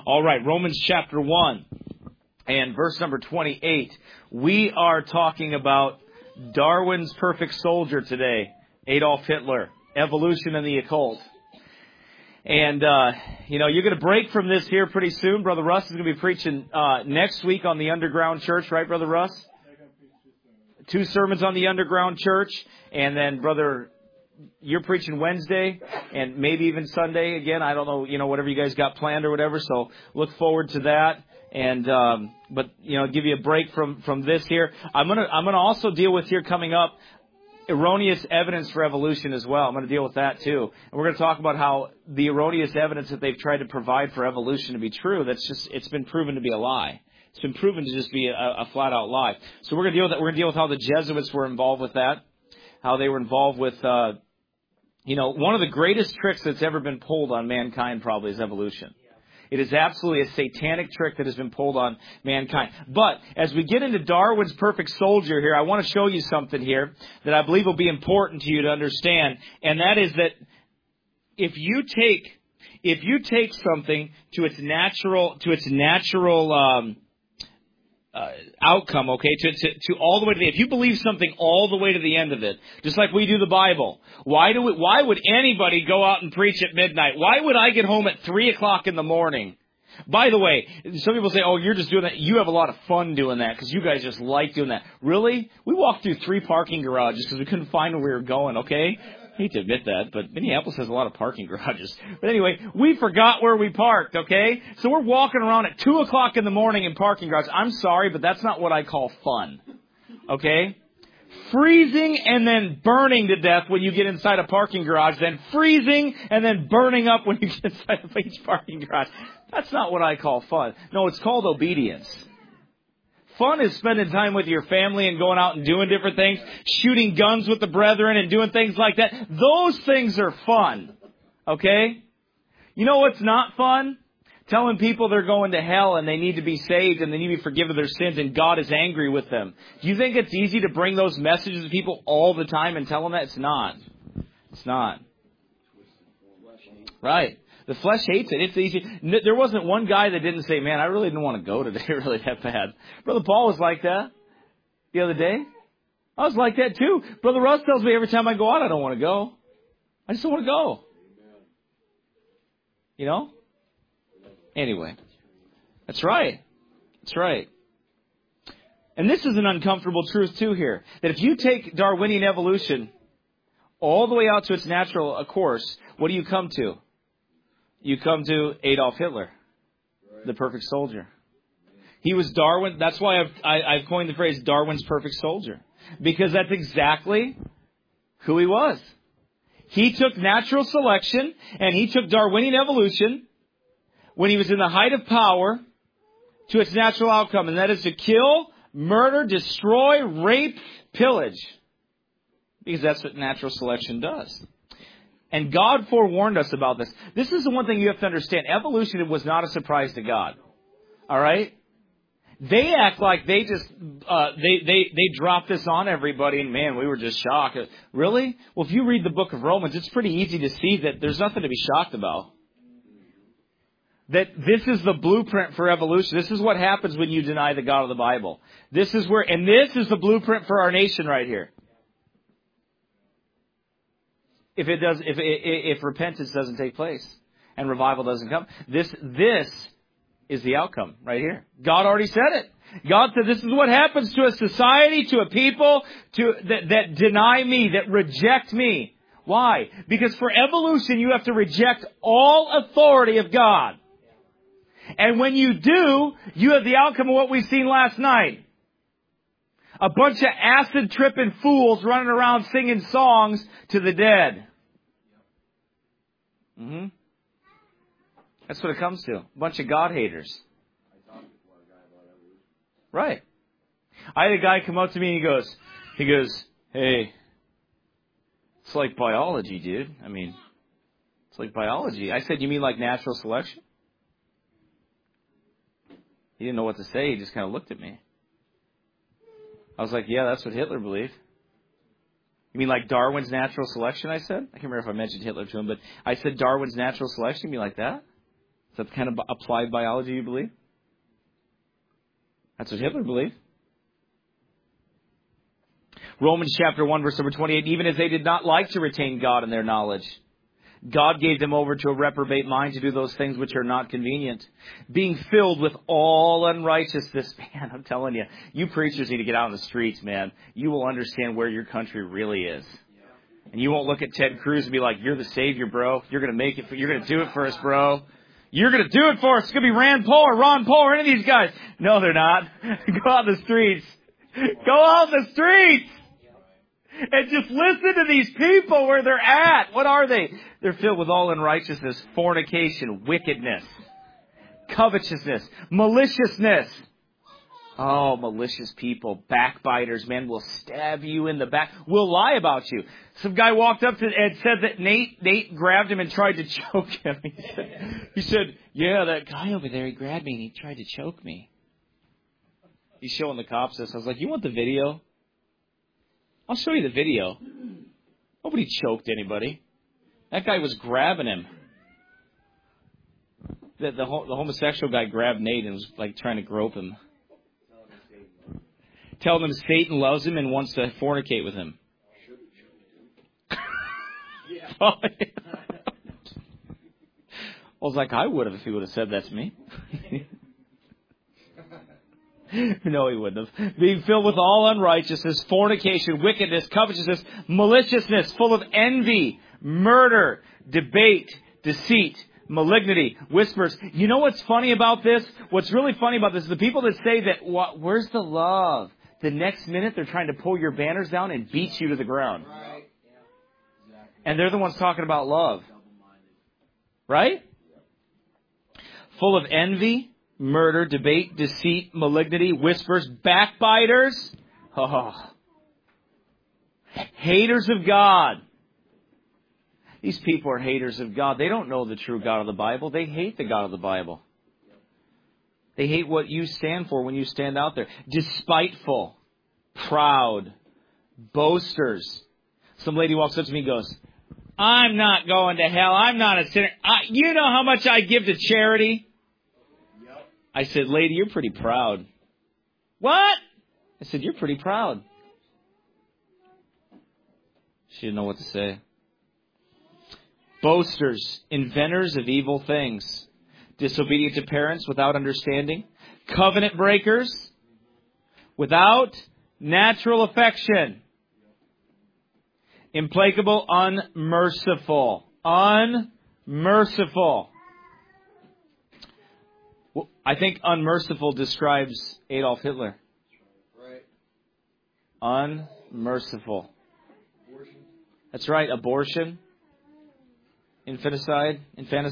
All right, Romans chapter 1 and verse number 28. We are talking about Darwin's perfect soldier today, Adolf Hitler, evolution and the occult. And, you're going to break from this here pretty soon. Brother Russ is going to be preaching next week on the Underground Church, right, Brother Russ? 2 sermons on the Underground Church. And then, Brother, you're preaching Wednesday and maybe even Sunday again. I don't know, whatever you guys got planned or whatever. So look forward to that. And, give you a break from this here. I'm going to also deal with here coming up erroneous evidence for evolution as well. I'm going to deal with that too. And we're going to talk about how the erroneous evidence that they've tried to provide for evolution to be true, it's been proven to be a lie. It's been proven to just be a flat out lie. So we're going to deal with that. We're going to deal with how the Jesuits were involved with that, how they were involved with, one of the greatest tricks that's ever been pulled on mankind probably is evolution. It is absolutely a satanic trick that has been pulled on mankind. But as we get into Darwin's perfect soldier here, I want to show you something here that I believe will be important to you to understand. And that is that if you take something to its natural outcome, okay, to all the way to the end. If you believe something all the way to the end of it, just like we do the Bible, why would anybody go out and preach at midnight? Why would I get home at 3:00 in the morning? By the way, some people say, oh, you're just doing that. You have a lot of fun doing that because you guys just like doing that. Really? We walked through 3 parking garages because we couldn't find where we were going, okay? I hate to admit that, but Minneapolis has a lot of parking garages. But anyway, we forgot where we parked, okay? So we're walking around at 2:00 in the morning in parking garages. I'm sorry, but that's not what I call fun, okay? Freezing and then burning to death when you get inside a parking garage, then freezing and then burning up when you get inside of each parking garage. That's not what I call fun. No, it's called obedience. Fun is spending time with your family and going out and doing different things, shooting guns with the brethren and doing things like that. Those things are fun, okay? You know what's not fun? Telling people they're going to hell and they need to be saved and they need to be forgiven of their sins and God is angry with them. Do you think it's easy to bring those messages to people all the time and tell them that? It's not. It's not. Right. The flesh hates it. It's easy. There wasn't one guy that didn't say, man, I really didn't want to go today really that bad. Brother Paul was like that the other day. I was like that too. Brother Russ tells me every time I go out, I don't want to go. I just don't want to go. You know? Anyway. That's right. That's right. And this is an uncomfortable truth too here. That if you take Darwinian evolution all the way out to its natural course, what do you come to? You come to Adolf Hitler, the perfect soldier. He was Darwin. That's why I've coined the phrase Darwin's perfect soldier. Because that's exactly who he was. He took natural selection and he took Darwinian evolution when he was in the height of power to its natural outcome. And that is to kill, murder, destroy, rape, pillage. Because that's what natural selection does. And God forewarned us about this. This is the one thing you have to understand. Evolution was not a surprise to God. All right? They act like they just, they dropped this on everybody and man, we were just shocked. Really? Well, if you read the book of Romans, it's pretty easy to see that there's nothing to be shocked about. That this is the blueprint for evolution. This is what happens when you deny the God of the Bible. This is the blueprint for our nation right here. If repentance doesn't take place and revival doesn't come, this is the outcome right here. God already said it. God said this is what happens to a society, to a people, that deny me, that reject me. Why? Because for evolution, you have to reject all authority of God. And when you do, you have the outcome of what we've seen last night. A bunch of acid-tripping fools running around singing songs to the dead. Mm-hmm. That's what it comes to. A bunch of God haters. Right. I had a guy come up to me and he goes, hey, it's like biology, dude. I mean, it's like biology. I said, you mean like natural selection? He didn't know what to say. He just kind of looked at me. I was like, yeah, that's what Hitler believed. You mean like Darwin's natural selection, I said? I can't remember if I mentioned Hitler to him, but I said Darwin's natural selection. You mean like that? Is that the kind of applied biology you believe? That's what Hitler believed. Romans chapter 1, verse number 28, even as they did not like to retain God in their knowledge, God gave them over to a reprobate mind to do those things which are not convenient, being filled with all unrighteousness. Man, I'm telling you, you preachers need to get out on the streets, man. You will understand where your country really is. And you won't look at Ted Cruz and be like, you're the savior, bro. You're going to make it. You're going to do it for us, bro. You're going to do it for us. It's going to be Rand Paul or Ron Paul or any of these guys. No, they're not. Go out in the streets. Go out in the streets. And just listen to these people where they're at. What are they? They're filled with all unrighteousness, fornication, wickedness, covetousness, maliciousness. Oh, malicious people, backbiters, man, will stab you in the back, will lie about you. Some guy walked up to and said that Nate grabbed him and tried to choke him. He said, yeah, that guy over there, he grabbed me and he tried to choke me. He's showing the cops this. I was like, you want the video? I'll show you the video. Nobody choked anybody. That guy was grabbing him. The homosexual guy grabbed Nate and was like trying to grope him. Telling him Satan loves him and wants to fornicate with him. I was like, I would have if he would have said that to me. No, he wouldn't have. Being filled with all unrighteousness, fornication, wickedness, covetousness, maliciousness, full of envy, murder, debate, deceit, malignity, whispers. You know what's funny about this? What's really funny about this is the people that say that, where's the love? The next minute they're trying to pull your banners down and beat you to the ground. Right. Yeah. Exactly. And they're the ones talking about love. Right? Full of envy, murder, debate, deceit, malignity, whispers, backbiters, haters of God. These people are haters of God. They don't know the true God of the Bible. They hate the God of the Bible. They hate what you stand for when you stand out there. Despiteful, proud, boasters. Some lady walks up to me and goes, I'm not going to hell. I'm not a sinner. You know how much I give to charity? I said, lady, you're pretty proud. What? I said, you're pretty proud. She didn't know what to say. Boasters, inventors of evil things, disobedient to parents without understanding, covenant breakers, without natural affection, implacable, unmerciful, unmerciful. I think unmerciful describes Adolf Hitler. Right. Unmerciful. Abortion. That's right, abortion, infanticide.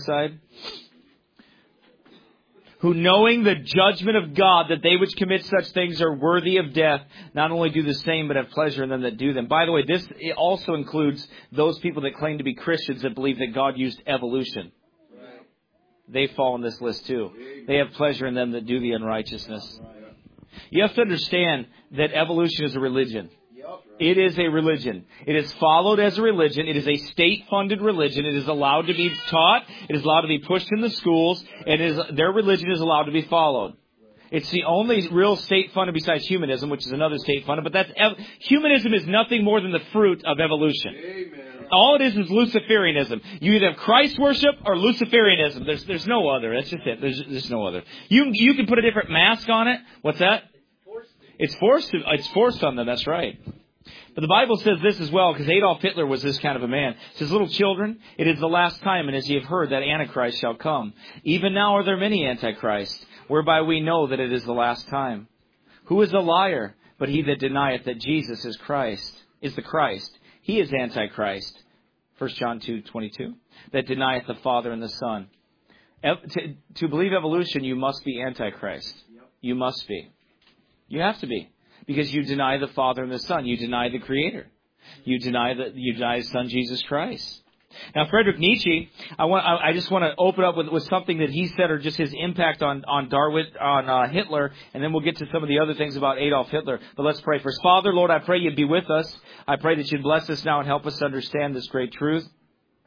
Who, knowing the judgment of God, that they which commit such things are worthy of death, not only do the same, but have pleasure in them that do them. By the way, this also includes those people that claim to be Christians that believe that God used evolution. Right. They fall on this list too. They have pleasure in them that do the unrighteousness. You have to understand that evolution is a religion. It is a religion. It is followed as a religion. It is a state-funded religion. It is allowed to be taught. It is allowed to be pushed in the schools. And their religion is allowed to be followed. It's the only real state-funded besides humanism, which is another state-funded. But humanism is nothing more than the fruit of evolution. Amen. All it is Luciferianism. You either have Christ worship or Luciferianism. There's no other. That's just it. There's no other. You can put a different mask on it. What's that? It's forced on them. That's right. But the Bible says this as well, because Adolf Hitler was this kind of a man. It says, little children, it is the last time, and as ye have heard, that Antichrist shall come. Even now are there many Antichrists, whereby we know that it is the last time. Who is a liar, but he that denieth that Jesus is the Christ? He is Antichrist. 1 John 2:22. That denieth the Father and the Son. To believe evolution, you must be Antichrist. You must be. You have to be. Because you deny the Father and the Son. You deny the Creator. You deny His Son, Jesus Christ. Now, Friedrich Nietzsche, I just want to open up with something that he said, or just his impact on Hitler, and then we'll get to some of the other things about Adolf Hitler. But let's pray first. Father, Lord, I pray you'd be with us. I pray that you'd bless us now and help us to understand this great truth.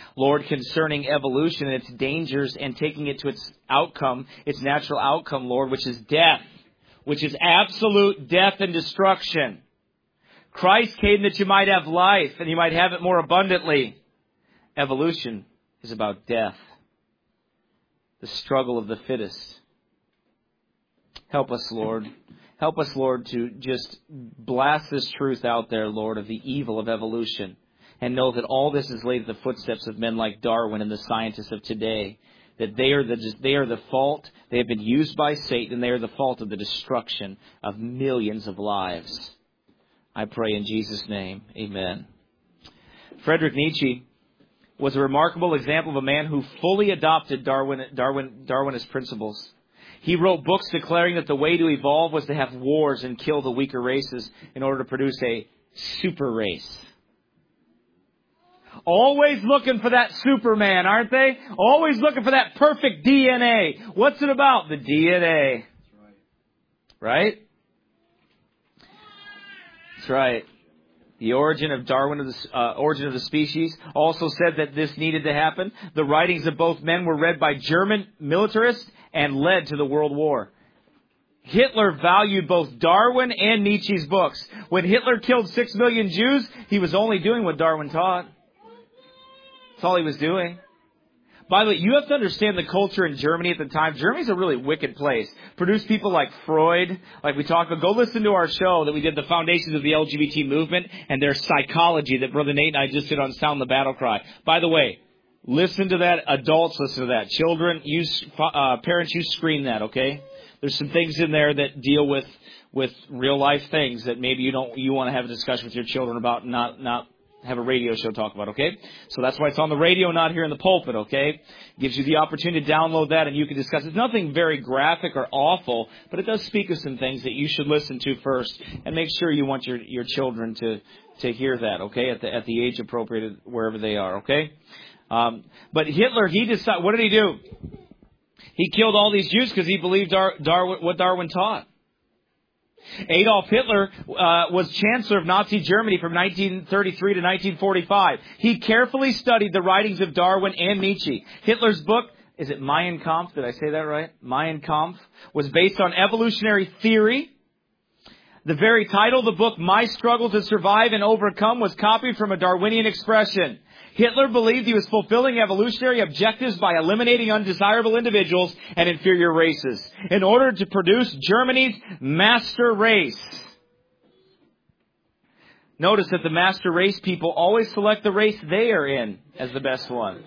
Lord, concerning evolution and its dangers and taking it to its outcome, its natural outcome, Lord, which is death, which is absolute death and destruction. Christ came that you might have life and you might have it more abundantly. Evolution is about death, the struggle of the fittest. Help us, Lord. Help us, Lord, to just blast this truth out there, Lord, of the evil of evolution. And know that all this is laid at the footsteps of men like Darwin and the scientists of today. That they are the fault. They have been used by Satan, and they are the fault of the destruction of millions of lives. I pray in Jesus' name, amen. Friedrich Nietzsche was a remarkable example of a man who fully adopted Darwinist principles. He wrote books declaring that the way to evolve was to have wars and kill the weaker races in order to produce a super race. Always looking for that Superman, aren't they? Always looking for that perfect DNA. What's it about? The DNA. Right? That's right. The origin of origin of the species also said that this needed to happen. The writings of both men were read by German militarists and led to the World War. Hitler valued both Darwin and Nietzsche's books. When Hitler killed 6 million Jews, he was only doing what Darwin taught. That's all he was doing. By the way, you have to understand the culture in Germany at the time. Germany's a really wicked place. Produced people like Freud, like we talked about. Go listen to our show that we did, the foundations of the LGBT movement and their psychology that Brother Nate and I just did on Sound the Battle Cry. By the way, listen to that. Adults, listen to that. Children, parents, you screen that, okay? There's some things in there that deal with real life things that maybe you want to have a discussion with your children about, not have a radio show talk about, okay? So that's why it's on the radio, not here in the pulpit, okay? Gives you the opportunity to download that and you can discuss it. It's nothing very graphic or awful, but it does speak of some things that you should listen to first and make sure you want your children to hear that, okay? At the age appropriate wherever they are, okay? But Hitler, what did he do? He killed all these Jews because he believed what Darwin taught. Adolf Hitler was Chancellor of Nazi Germany from 1933 to 1945. He carefully studied the writings of Darwin and Nietzsche. Hitler's book, is it Mein Kampf? Did I say that right? Mein Kampf was based on evolutionary theory. The very title of the book, My Struggle to Survive and Overcome, was copied from a Darwinian expression. Hitler believed he was fulfilling evolutionary objectives by eliminating undesirable individuals and inferior races in order to produce Germany's master race. Notice that the master race people always select the race they are in as the best one.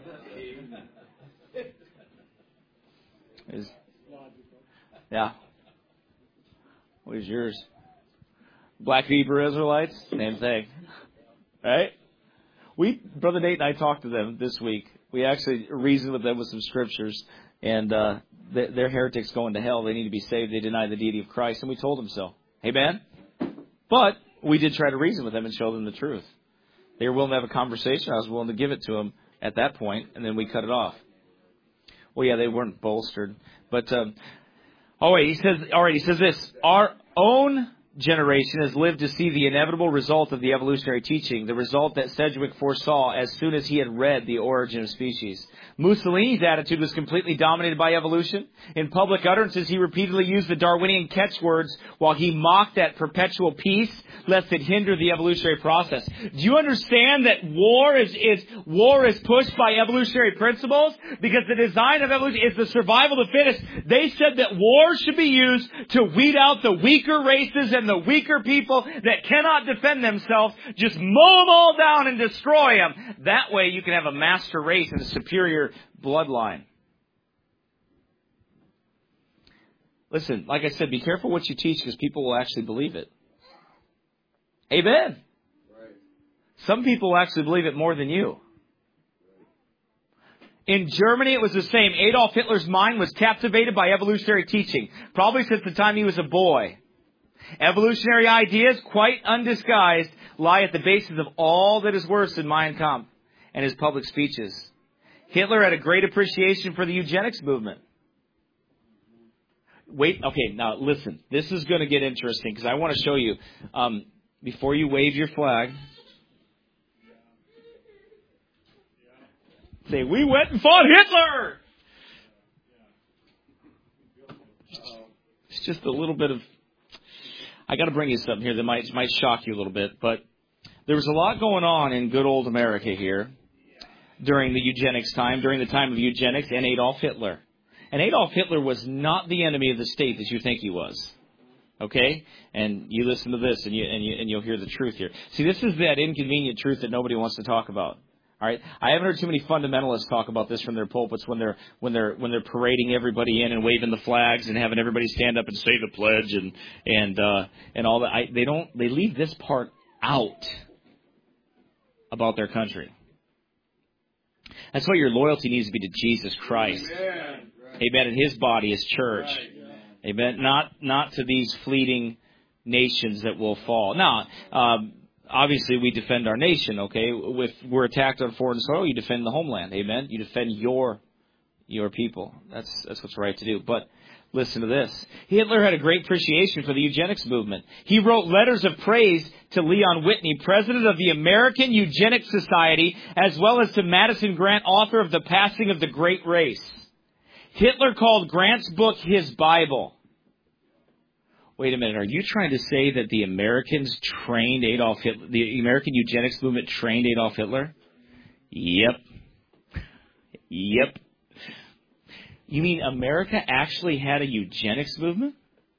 Yeah. What is yours? Black Hebrew Israelites? Same thing. Right? Brother Nate and I talked to them this week. We actually reasoned with them with some scriptures, and they're heretics going to hell. They need to be saved. They deny the deity of Christ, and we told them so. Amen? But we did try to reason with them and show them the truth. They were willing to have a conversation. I was willing to give it to them at that point, and then we cut it off. Well, yeah, they weren't bolstered. But, he says this. Our own generation has lived to see the inevitable result of the evolutionary teaching, the result that Sedgwick foresaw as soon as he had read The Origin of Species. Mussolini's attitude was completely dominated by evolution. In public utterances, he repeatedly used the Darwinian catchwords while he mocked at perpetual peace, lest it hinder the evolutionary process. Do you understand that war is pushed by evolutionary principles? Because the design of evolution is the survival of the fittest. They said that war should be used to weed out the weaker races and the weaker people that cannot defend themselves. Just mow them all down and destroy them. That way you can have a master race and a superior bloodline. Listen, like I said, be careful what you teach because people will actually believe it. Amen. Right. Some people will actually believe it more than you. In Germany, it was the same. Adolf Hitler's mind was captivated by evolutionary teaching, probably since the time he was a boy. Evolutionary ideas, quite undisguised, lie at the basis of all that is worse in Mein Kampf and his public speeches. Hitler had a great appreciation for the eugenics movement. Now listen. This is going to get interesting because I want to show you, before you wave your flag. Say, we went and fought Hitler! It's just a little bit of... I got to bring you something here that might shock you a little bit, but there was a lot going on in good old America here during the eugenics time, during the time of eugenics, and Adolf Hitler. And Adolf Hitler was not the enemy of the state that you think he was. Okay? And you listen to this, and you'll hear the truth here. See, this is that inconvenient truth that nobody wants to talk about. All right? I haven't heard too many fundamentalists talk about this from their pulpits when they're parading everybody in and waving the flags and having everybody stand up and say the pledge and all that. They leave this part out about their country. That's why your loyalty needs to be to Jesus Christ. Amen. Amen. And His body, His church. Right. Amen. Not to these fleeting nations that will fall. Now, obviously we defend our nation, okay? If we're attacked on foreign soil, you defend the homeland. Amen. You defend your people. That's what's right to do. But listen to this. Hitler had a great appreciation for the eugenics movement. He wrote letters of praise to Leon Whitney, president of the American Eugenics Society, as well as to Madison Grant, author of The Passing of the Great Race. Hitler called Grant's book his Bible. Wait a minute, are you trying to say that the Americans trained Adolf Hitler, the American eugenics movement trained Adolf Hitler? Yep. You mean America actually had a eugenics movement?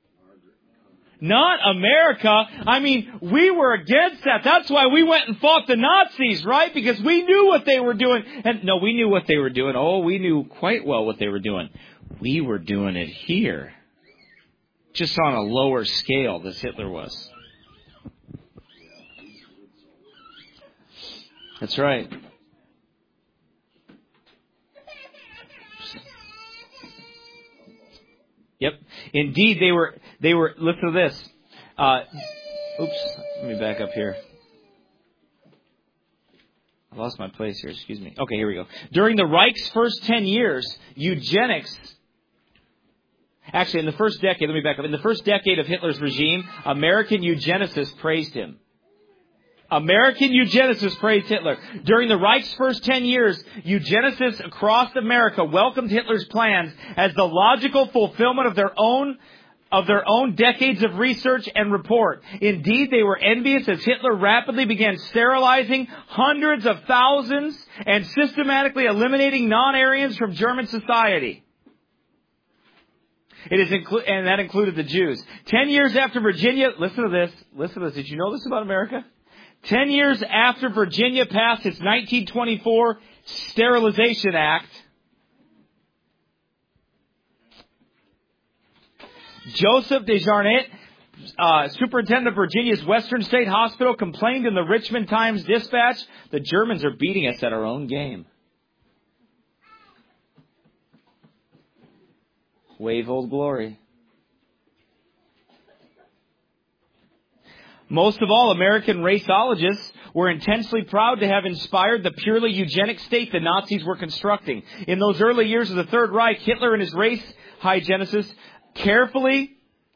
Not America. I mean, we were against that. That's why we went and fought the Nazis, right? Because we knew what they were doing. And no, we knew what they were doing. Oh, we knew quite well what they were doing. We were doing it here. Just on a lower scale, this Hitler was. That's right. Yep. Indeed, they were, listen to this. Let me back up here. I lost my place here, excuse me. Okay, here we go. During the Reich's first 10 years, eugenics... Actually, in the first decade, let me back up. In the first decade of Hitler's regime, American eugenicists praised him. American eugenicists praised Hitler. During the Reich's first 10 years, eugenicists across America welcomed Hitler's plans as the logical fulfillment of their own decades of research and report. Indeed, they were envious as Hitler rapidly began sterilizing hundreds of thousands and systematically eliminating non-Aryans from German society. And that included the Jews. 10 years after Virginia, listen to this. Did you know this about America? 10 years after Virginia passed its 1924 Sterilization Act, Joseph Desjardins, superintendent of Virginia's Western State Hospital, complained in the Richmond Times-Dispatch, the Germans are beating us at our own game. Wave Old Glory. Most of all, American raceologists were intensely proud to have inspired the purely eugenic state the Nazis were constructing. In those early years of the Third Reich, Hitler and his race hygienicists carefully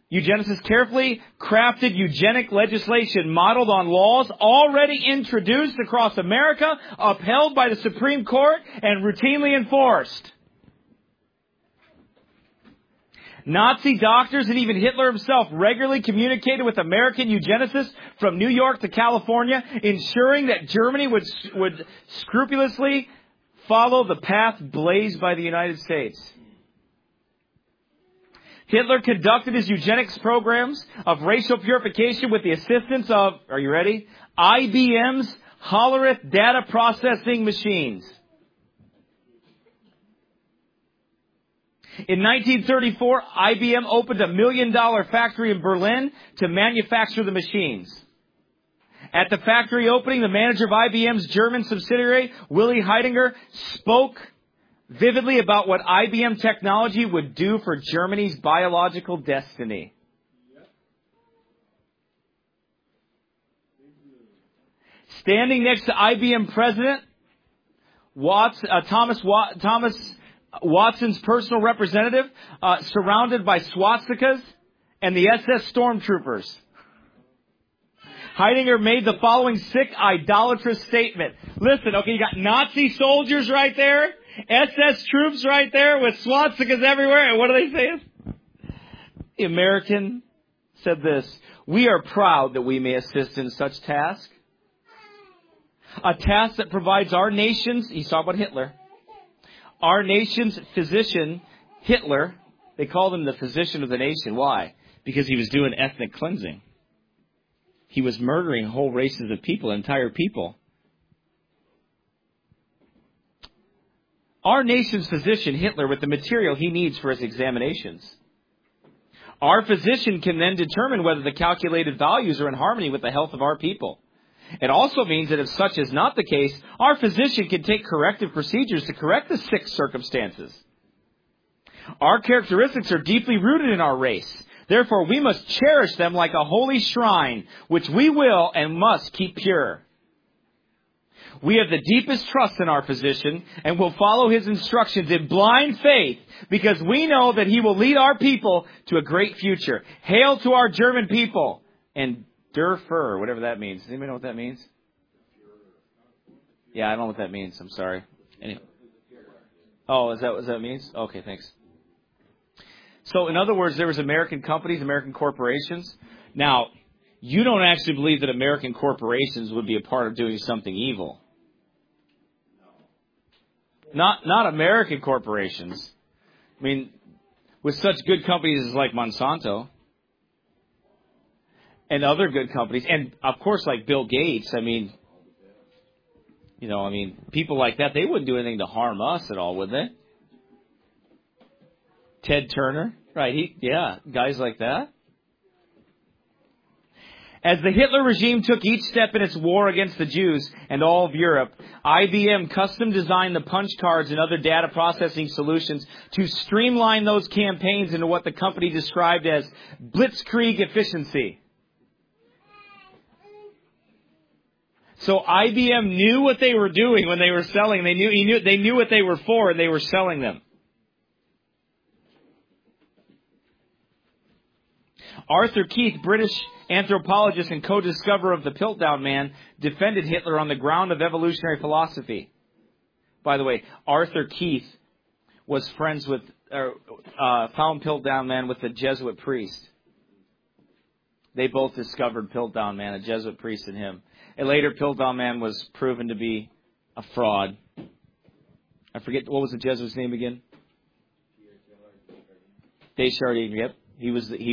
crafted eugenic legislation modeled on laws already introduced across America, upheld by the Supreme Court, and routinely enforced. Nazi doctors and even Hitler himself regularly communicated with American eugenicists from New York to California, ensuring that Germany would scrupulously follow the path blazed by the United States. Hitler conducted his eugenics programs of racial purification with the assistance of, are you ready? IBM's Hollerith data processing machines. In 1934, IBM opened a $1 million factory in Berlin to manufacture the machines. At the factory opening, the manager of IBM's German subsidiary, Willy Heidinger, spoke vividly about what IBM technology would do for Germany's biological destiny. Standing next to IBM president Thomas Watson's personal representative, surrounded by swastikas and the SS stormtroopers. Heidegger made the following sick, idolatrous statement. Listen, okay, you got Nazi soldiers right there, SS troops right there with swastikas everywhere, and what are they saying? The American said this, "We are proud that we may assist in such task. A task that provides our nation's," he's talking about Hitler, "our nation's physician, Hitler," they called him the physician of the nation. Why? Because he was doing ethnic cleansing. He was murdering whole races of people, entire people. Our nation's physician, Hitler, with the material he needs for his examinations. Our physician can then determine whether the calculated values are in harmony with the health of our people. It also means that if such is not the case, our physician can take corrective procedures to correct the sick circumstances. Our characteristics are deeply rooted in our race. Therefore, we must cherish them like a holy shrine, which we will and must keep pure. We have the deepest trust in our physician and will follow his instructions in blind faith because we know that he will lead our people to a great future. Hail to our German people and Der Fuhrer, whatever that means. Does anybody know what that means? Yeah, I don't know what that means. I'm sorry. Anyway. Oh, is that what that means? Okay, thanks. So, in other words, there was American companies, American corporations. Now, you don't actually believe that American corporations would be a part of doing something evil. Not American corporations. I mean, with such good companies as like Monsanto and other good companies, and of course like Bill Gates, people like that, they wouldn't do anything to harm us at all, would they? Ted Turner, right? Guys like that. As the Hitler regime took each step in its war against the Jews and all of Europe, IBM custom designed the punch cards and other data processing solutions to streamline those campaigns into what the company described as blitzkrieg efficiency. So IBM knew what they were doing when they were selling. They knew what they were for, and they were selling them. Arthur Keith, British anthropologist and co-discoverer of the Piltdown Man, defended Hitler on the ground of evolutionary philosophy. By the way, Arthur Keith was friends with, found Piltdown Man with the Jesuit priest. They both discovered Piltdown Man, a Jesuit priest and him. And later, Piltdown Man was proven to be a fraud. I forget, what was the Jesuit's name again? Deschardins, yep. He was the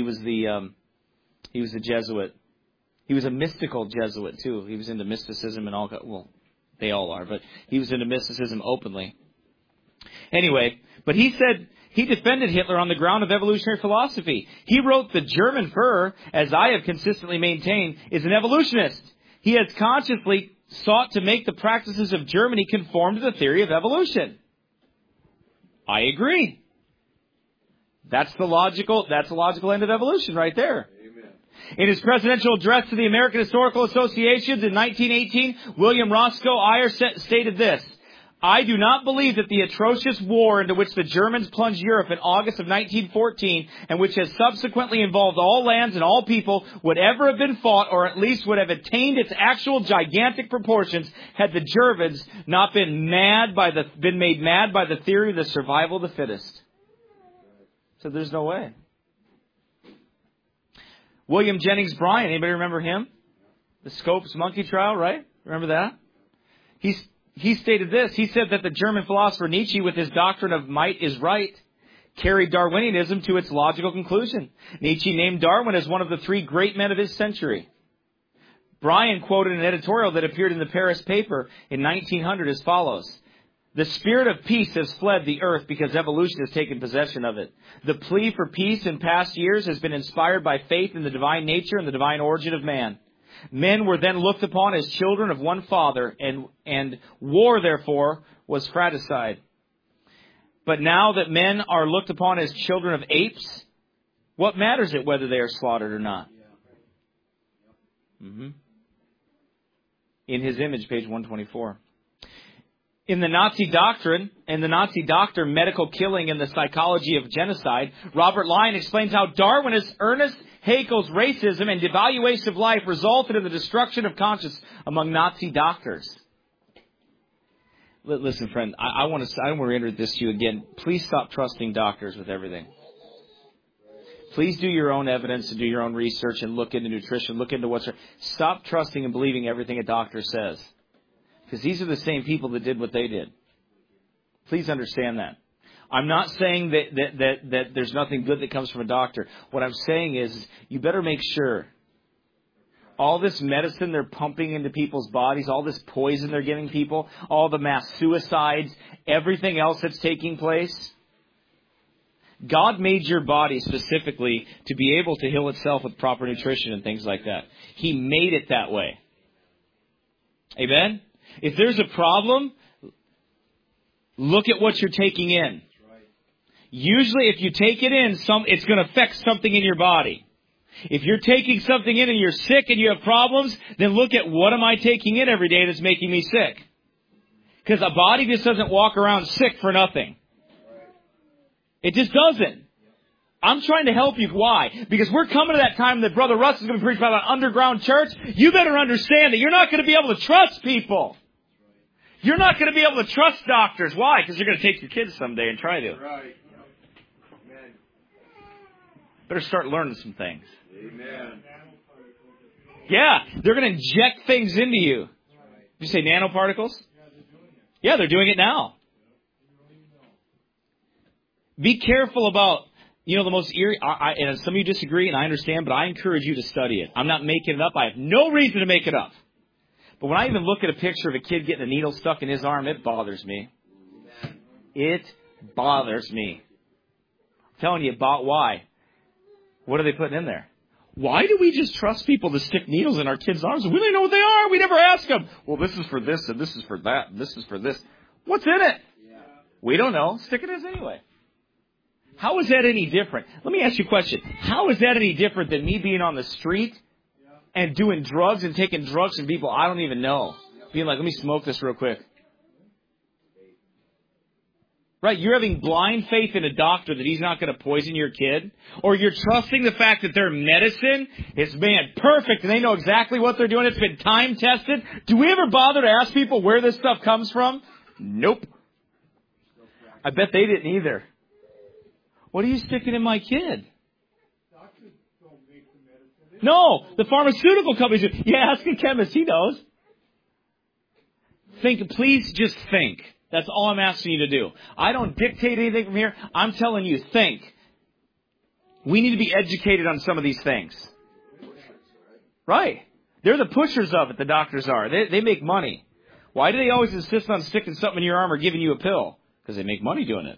Jesuit. He was a mystical Jesuit too. He was into mysticism and all. Well, they all are, but he was into mysticism openly. Anyway, but he said he defended Hitler on the ground of evolutionary philosophy. He wrote, "The German Führer, as I have consistently maintained, is an evolutionist. He has consciously sought to make the practices of Germany conform to the theory of evolution." I agree. That's the logical end of evolution right there. Amen. In his presidential address to the American Historical Association in 1918, William Roscoe Iyer stated this: "I do not believe that the atrocious war into which the Germans plunged Europe in August of 1914, and which has subsequently involved all lands and all people, would ever have been fought, or at least would have attained its actual gigantic proportions, had the Germans not been made mad by the theory of the survival of the fittest." So there's no way. William Jennings Bryan, anybody remember him? The Scopes monkey trial, right? Remember that? He stated this. He said that the German philosopher Nietzsche, with his doctrine of might is right, carried Darwinianism to its logical conclusion. Nietzsche named Darwin as one of the three great men of his century. Bryan quoted an editorial that appeared in the Paris paper in 1900 as follows: "The spirit of peace has fled the earth because evolution has taken possession of it. The plea for peace in past years has been inspired by faith in the divine nature and the divine origin of man. Men were then looked upon as children of one father, and war, therefore, was fratricide. But now that men are looked upon as children of apes, what matters it whether they are slaughtered or not?" Mm-hmm. In his image, page 124. In the Nazi Doctrine, Medical Killing and the Psychology of Genocide, Robert Lyon explains how Darwinist Ernest Haeckel's racism and devaluation of life resulted in the destruction of conscience among Nazi doctors. Listen, friend, I want to reiterate this to you again. Please stop trusting doctors with everything. Please do your own evidence and do your own research and look into nutrition, look into what's... Stop trusting and believing everything a doctor says. Because these are the same people that did what they did. Please understand that. I'm not saying that there's nothing good that comes from a doctor. What I'm saying is you better make sure all this medicine they're pumping into people's bodies, all this poison they're giving people, all the mass suicides, everything else that's taking place... God made your body specifically to be able to heal itself with proper nutrition and things like that. He made it that way. Amen? If there's a problem, look at what you're taking in. Usually if you take it in, it's going to affect something in your body. If you're taking something in and you're sick and you have problems, then look at what am I taking in every day that's making me sick. Because a body just doesn't walk around sick for nothing. It just doesn't. I'm trying to help you. Why? Because we're coming to that time that Brother Russ is going to preach about an underground church. You better understand that you're not going to be able to trust people. You're not going to be able to trust doctors. Why? Because you're going to take your kids someday and try to. Right. Better start learning some things. Amen. Yeah, they're going to inject things into you. Did you say nanoparticles? Yeah, they're doing it now. Be careful about, the most eerie, and some of you disagree, and I understand, but I encourage you to study it. I'm not making it up. I have no reason to make it up. But when I even look at a picture of a kid getting a needle stuck in his arm, it bothers me. It bothers me. I'm telling you about why. What are they putting in there? Why do we just trust people to stick needles in our kids' arms? We don't know what they are. We never ask them. Well, this is for this, and this is for that, and this is for this. What's in it? We don't know. Stick it in anyway. How is that any different? Let me ask you a question. How is that any different than me being on the street and doing drugs and taking drugs from people I don't even know? Being like, let me smoke this real quick. Right? You're having blind faith in a doctor that he's not going to poison your kid. Or you're trusting the fact that their medicine is, perfect and they know exactly what they're doing. It's been time tested. Do we ever bother to ask people where this stuff comes from? Nope. I bet they didn't either. What are you sticking in my kid? Doctors don't make the medicine. No, the pharmaceutical companies do. Yeah, ask a chemist. He knows. Please just think. That's all I'm asking you to do. I don't dictate anything from here. I'm telling you, think. We need to be educated on some of these things. Right. They're the pushers of it, the doctors are. They make money. Why do they always insist on sticking something in your arm or giving you a pill? Because they make money doing it.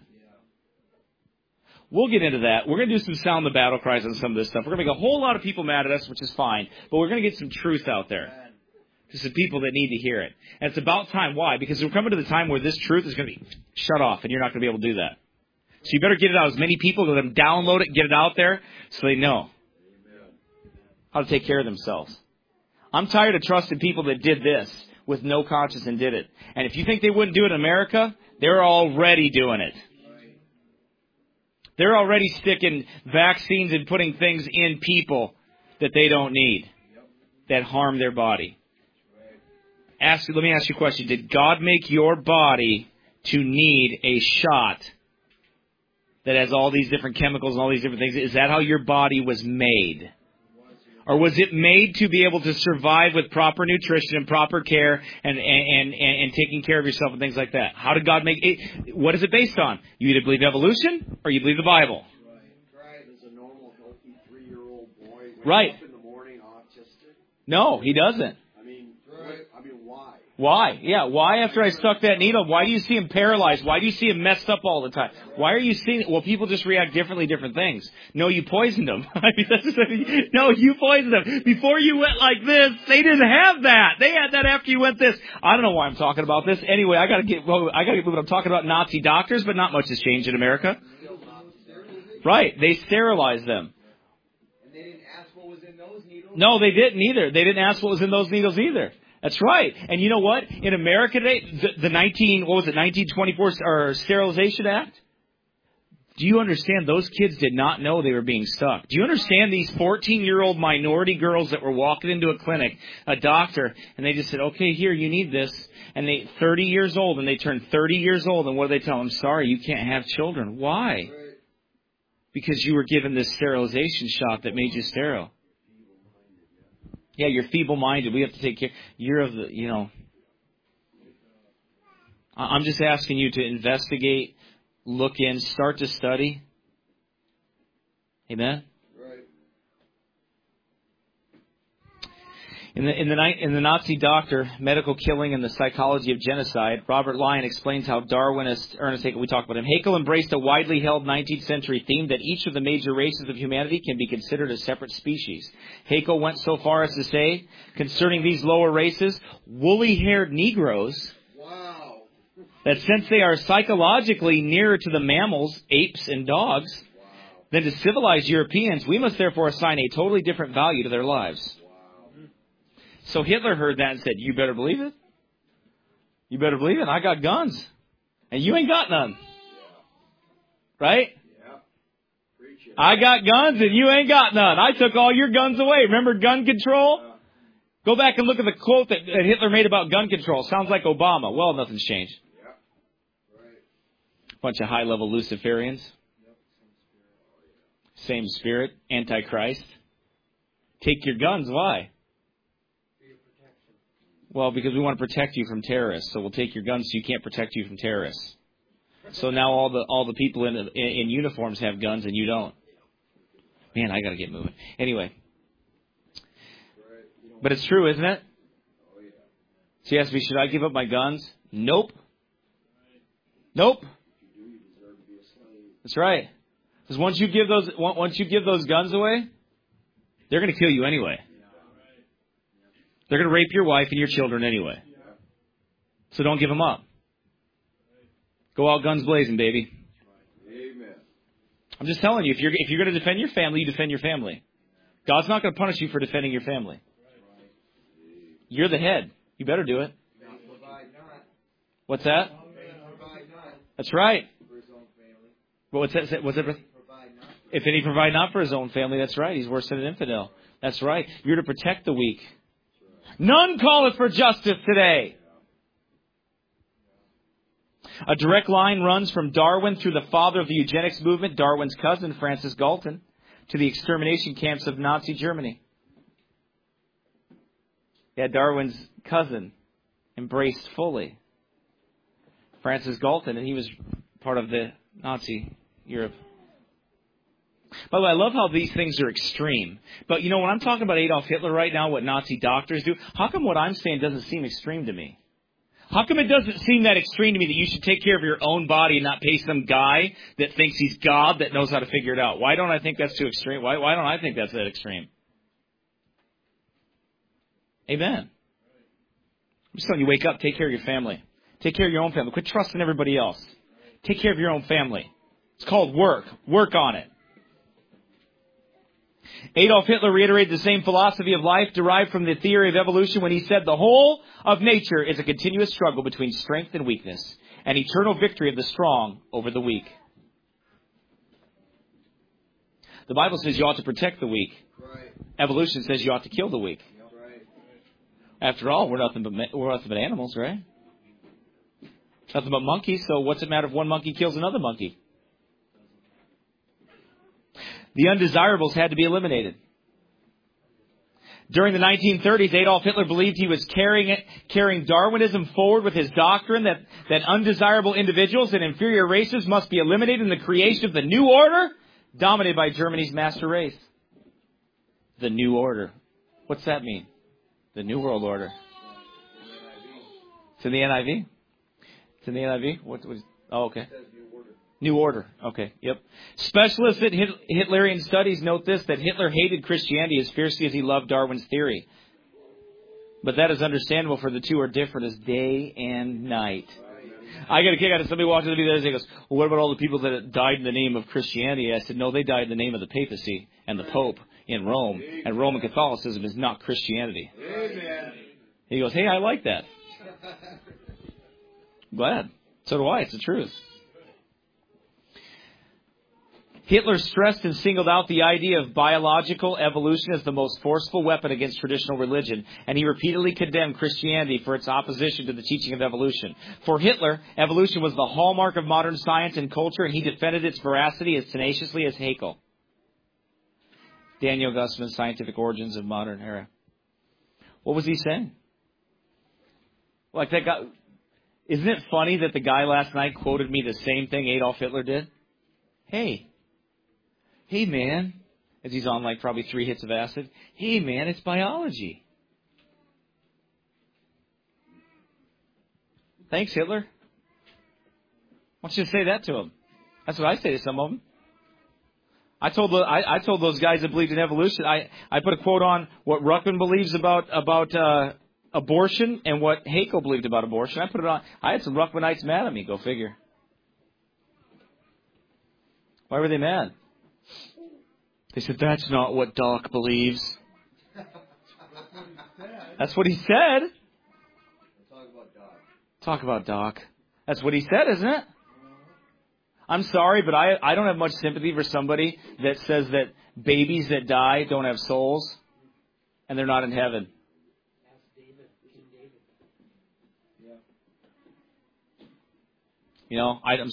We'll get into that. We're going to do some sound the battle cries on some of this stuff. We're going to make a whole lot of people mad at us, which is fine. But we're going to get some truth out there to some people that need to hear it. And it's about time. Why? Because we're coming to the time where this truth is going to be shut off, and you're not going to be able to do that. So you better get it out as many people, let them download it, get it out there, so they know how to take care of themselves. I'm tired of trusting people that did this with no conscience and did it. And if you think they wouldn't do it in America, they're already doing it. They're already sticking vaccines and putting things in people that they don't need, that harm their body. Let me ask you a question. Did God make your body to need a shot that has all these different chemicals and all these different things? Is that how your body was made? Or was it made to be able to survive with proper nutrition and proper care and taking care of yourself and things like that? How did God make it? What is it based on? You either believe evolution or you believe the Bible. Right. There's a normal, healthy 3-year-old boy right. Up in the morning autistic. No, he doesn't. Why? Why? Yeah, why after I stuck that needle? Why do you see him paralyzed? Why do you see him messed up all the time? Why are you seeing... Well, people just react differently to different things. No, you poisoned them. No, you poisoned them. Before you went like this, they didn't have that. They had that after you went this. I don't know why I'm talking about this. Anyway, I gotta get moving. I'm talking about Nazi doctors, but not much has changed in America. Right, they sterilized them. And they didn't ask what was in those needles? No, they didn't either. They didn't ask what was in those needles either. That's right. And you know what? In America today, the 1924 Sterilization Act, Do you understand those kids did not know they were being stuck? Do you understand these 14-year-old minority girls that were walking into a clinic, a doctor, and they just said, okay, here, you need this. And they 30 years old, and they turned 30 years old, and what do they tell them? Sorry, you can't have children. Why? Because you were given this sterilization shot that made you sterile. Yeah, you're feeble-minded. We have to take care. You're of the, I'm just asking you to investigate, look in, start to study. Amen? Right. In the Nazi Doctor, Medical Killing and the Psychology of Genocide, Robert Lyon explains how Darwinist Ernest Haeckel, we talked about him, Haeckel embraced a widely held 19th century theme that each of the major races of humanity can be considered a separate species. Haeckel went so far as to say, concerning these lower races, woolly-haired Negroes, that since they are psychologically nearer to the mammals, apes, and dogs than to civilized Europeans, we must therefore assign a totally different value to their lives. So Hitler heard that and said, you better believe it. You better believe it. I got guns. And you ain't got none. Right? I got guns and you ain't got none. I took all your guns away. Remember gun control? Go back and look at the quote that Hitler made about gun control. Sounds like Obama. Well, nothing's changed. Bunch of high-level Luciferians. Same spirit. Antichrist. Take your guns. Why? Well, because we want to protect you from terrorists. So we'll take your guns so you can't protect you from terrorists. So now all the people in uniforms have guns and you don't. Man, I got to get moving. Anyway. But it's true, isn't it? So you ask me, should I give up my guns? Nope. Nope. That's right. Because once you give those guns away, they're going to kill you anyway. They're going to rape your wife and your children anyway. So don't give them up. Go out guns blazing, baby. Amen. I'm just telling you, if you're going to defend your family, you defend your family. God's not going to punish you for defending your family. You're the head. You better do it. What's that? That's right. What's that? If any provide not for his own family, that's right. He's worse than an infidel. That's right. You're to protect the weak. None calleth for justice today. A direct line runs from Darwin through the father of the eugenics movement, Darwin's cousin, Francis Galton, to the extermination camps of Nazi Germany. Yeah, Darwin's cousin embraced fully Francis Galton, and he was part of the Nazi Europe. By the way, I love how these things are extreme. But, when I'm talking about Adolf Hitler right now, what Nazi doctors do, how come what I'm saying doesn't seem extreme to me? How come it doesn't seem that extreme to me that you should take care of your own body and not pay some guy that thinks he's God that knows how to figure it out? Why don't I think that's too extreme? Why don't I think that's that extreme? Amen. I'm just telling you, wake up, take care of your family. Take care of your own family. Quit trusting everybody else. Take care of your own family. It's called work. Work on it. Adolf Hitler reiterated the same philosophy of life derived from the theory of evolution when he said the whole of nature is a continuous struggle between strength and weakness, an eternal victory of the strong over the weak. The Bible says you ought to protect the weak. Right. Evolution says you ought to kill the weak. Right. After all, we're nothing but animals, right? Nothing but monkeys, so what's it matter if one monkey kills another monkey? The undesirables had to be eliminated. During the 1930s, Adolf Hitler believed he was carrying Darwinism forward with his doctrine that undesirable individuals and inferior races must be eliminated in the creation of the new order dominated by Germany's master race. The new order. What's that mean? The New World Order. It's in the NIV? It's in the NIV? Oh, okay. New Order. Okay, yep. Specialists at Hitlerian studies note this, that Hitler hated Christianity as fiercely as he loved Darwin's theory. But that is understandable, for the two are different as day and night. I got a kick out of somebody walking to me the other day and goes, well, what about all the people that died in the name of Christianity? I said, no, they died in the name of the papacy and the Pope in Rome. And Roman Catholicism is not Christianity. Amen. He goes, hey, I like that. Glad. So do I. It's the truth. Hitler stressed and singled out the idea of biological evolution as the most forceful weapon against traditional religion, and he repeatedly condemned Christianity for its opposition to the teaching of evolution. For Hitler, evolution was the hallmark of modern science and culture, and he defended its veracity as tenaciously as Haeckel. Daniel Gustman's Scientific Origins of Modern Era. What was he saying? Like that guy. Isn't it funny that the guy last night quoted me the same thing Adolf Hitler did? Hey man, as he's on like probably 3 hits of acid. Hey man, it's biology. Thanks, Hitler. Why don't you say that to him? That's what I say to some of them. I told those guys that believed in evolution. I put a quote on what Ruckman believes about abortion and what Haeckel believed about abortion. I put it on. I had some Ruckmanites mad at me. Go figure. Why were they mad? They said, that's not what Doc believes. That's what he said. Talk about Doc. That's what he said, isn't it? I'm sorry, but I don't have much sympathy for somebody that says that babies that die don't have souls and they're not in heaven. You know, I'm...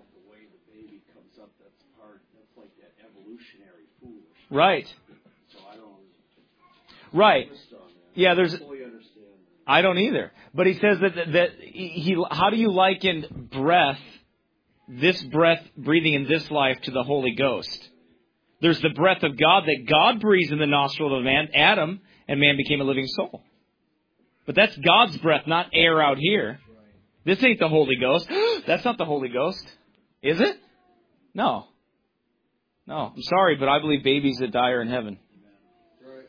Right. So I don't. Right. Yeah, there's. Fully understand. I don't either. But he says that he. How do you liken breath, this breath breathing in this life, to the Holy Ghost? There's the breath of God that God breathes in the nostril of man, Adam, and man became a living soul. But that's God's breath, not air out here. This ain't the Holy Ghost. That's not the Holy Ghost. Is it? No. No, I'm sorry, but I believe babies that die are in heaven. Right.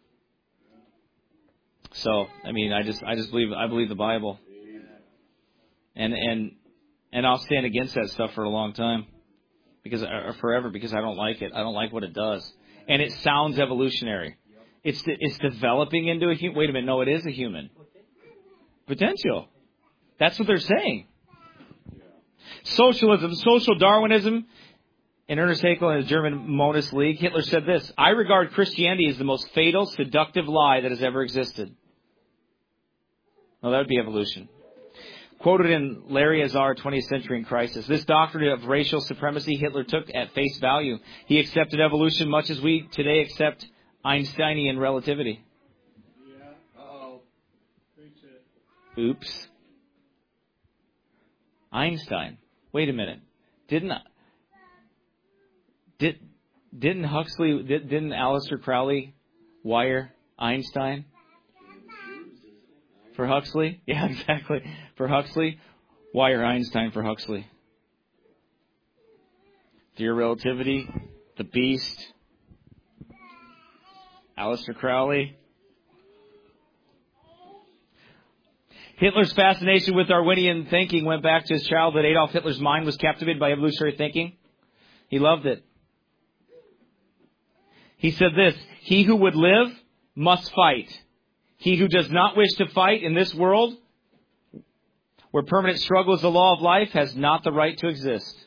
So, I mean, I believe the Bible. And I'll stand against that stuff for a long time. Forever, because I don't like it. I don't like what it does. And it sounds evolutionary. It's developing into a human. Wait a minute, no, it is a human. Potential. That's what they're saying. Socialism, social Darwinism. In Ernest Haeckel and his German Monist League, Hitler said this: I regard Christianity as the most fatal, seductive lie that has ever existed. Well, that would be evolution. Quoted in Larry Azar, 20th Century in Crisis, this doctrine of racial supremacy Hitler took at face value. He accepted evolution much as we today accept Einsteinian relativity. Yeah. Uh-oh. Oops. Einstein. Wait a minute. Didn't Aleister Crowley wire Einstein for Huxley? Yeah, exactly. For Huxley, wire Einstein for Huxley. Theory of Relativity, the Beast, Aleister Crowley. Hitler's fascination with Darwinian thinking went back to his childhood. Adolf Hitler's mind was captivated by evolutionary thinking. He loved it. He said this: he who would live must fight. He who does not wish to fight in this world, where permanent struggle is the law of life, has not the right to exist.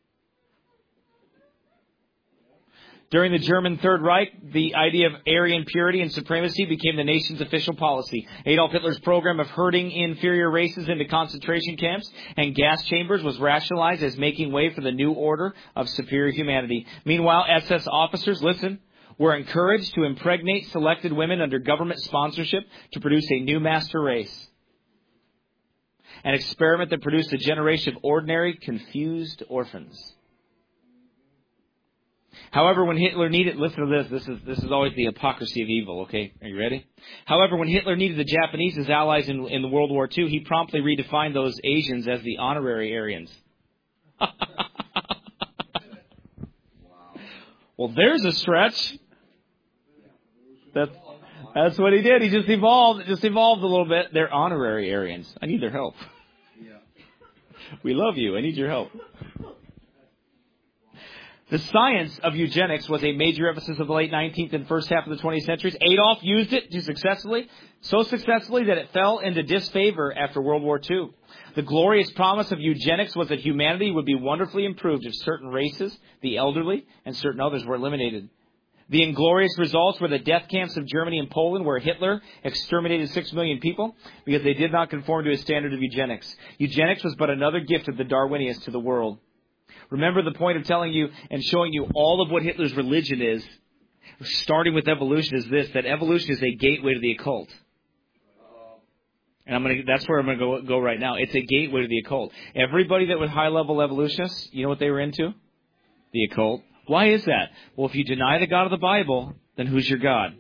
During the German Third Reich, the idea of Aryan purity and supremacy became the nation's official policy. Adolf Hitler's program of herding inferior races into concentration camps and gas chambers was rationalized as making way for the new order of superior humanity. Meanwhile, SS officers, were encouraged to impregnate selected women under government sponsorship to produce a new master race. An experiment that produced a generation of ordinary, confused orphans. However, when Hitler needed, listen to this is always the hypocrisy of evil, okay? Are you ready? However, when Hitler needed the Japanese as allies in the World War II, he promptly redefined those Asians as the honorary Aryans. Well, there's a stretch. That's what he did. He just evolved a little bit. They're honorary Aryans. I need their help. We love you. I need your help. The science of eugenics was a major emphasis of the late 19th and first half of the 20th centuries. Adolf used it so successfully that it fell into disfavor after World War II. The glorious promise of eugenics was that humanity would be wonderfully improved if certain races, the elderly, and certain others were eliminated. The inglorious results were the death camps of Germany and Poland, where Hitler exterminated 6 million people because they did not conform to his standard of eugenics. Eugenics was but another gift of the Darwinians to the world. Remember, the point of telling you and showing you all of what Hitler's religion is, starting with evolution, is this, that evolution is a gateway to the occult. And that's where I'm going to go right now. It's a gateway to the occult. Everybody that was high-level evolutionists, you know what they were into? The occult. Why is that? Well, if you deny the God of the Bible, then who's your God?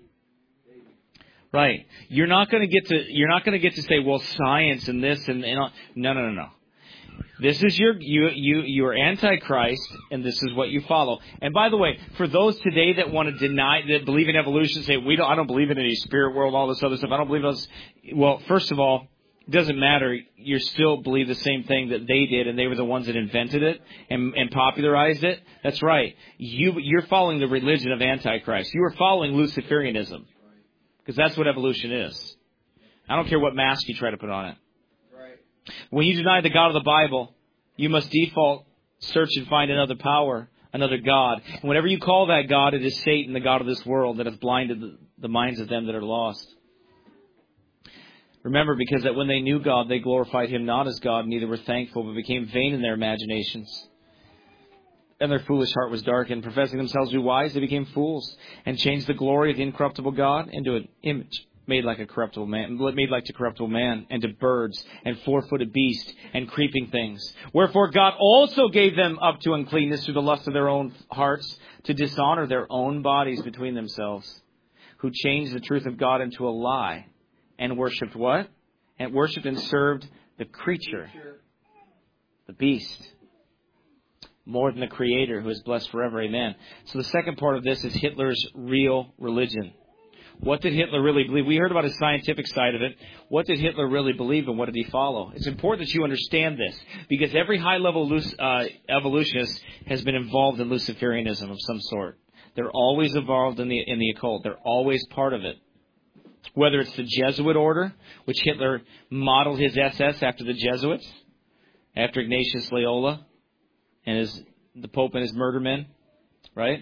Right. You're not going to get to say, well, science and this and all. No. This is you're Antichrist, and this is what you follow. And by the way, for those today that want to deny, that believe in evolution, say, I don't believe in any spirit world, all this other stuff, I don't believe in those. Well, first of all, it doesn't matter. You still believe the same thing that they did, and they were the ones that invented it and popularized it. That's right. You're following the religion of Antichrist. You are following Luciferianism, because that's what evolution is. I don't care what mask you try to put on it. When you deny the God of the Bible, you must default, search and find another power, another God. And whenever you call that God, it is Satan, the God of this world, that has blinded the minds of them that are lost. Remember, because that when they knew God, they glorified Him not as God, neither were thankful, but became vain in their imaginations. And their foolish heart was darkened. Professing themselves to be wise, they became fools, and changed the glory of the incorruptible God into an image made like to corruptible man, and to birds, and four-footed beasts, and creeping things. Wherefore God also gave them up to uncleanness through the lust of their own hearts, to dishonor their own bodies between themselves, who changed the truth of God into a lie, and worshipped what? And worshipped and served the creature, the beast, more than the Creator, who is blessed forever. Amen. So the second part of this is Hitler's real religion. What did Hitler really believe? We heard about his scientific side of it. What did Hitler really believe, and what did he follow? It's important that you understand this, because every high-level evolutionist has been involved in Luciferianism of some sort. They're always involved in the occult. They're always part of it. Whether it's the Jesuit order, which Hitler modeled his SS after the Jesuits, after Ignatius Loyola and the Pope and his murder men, right?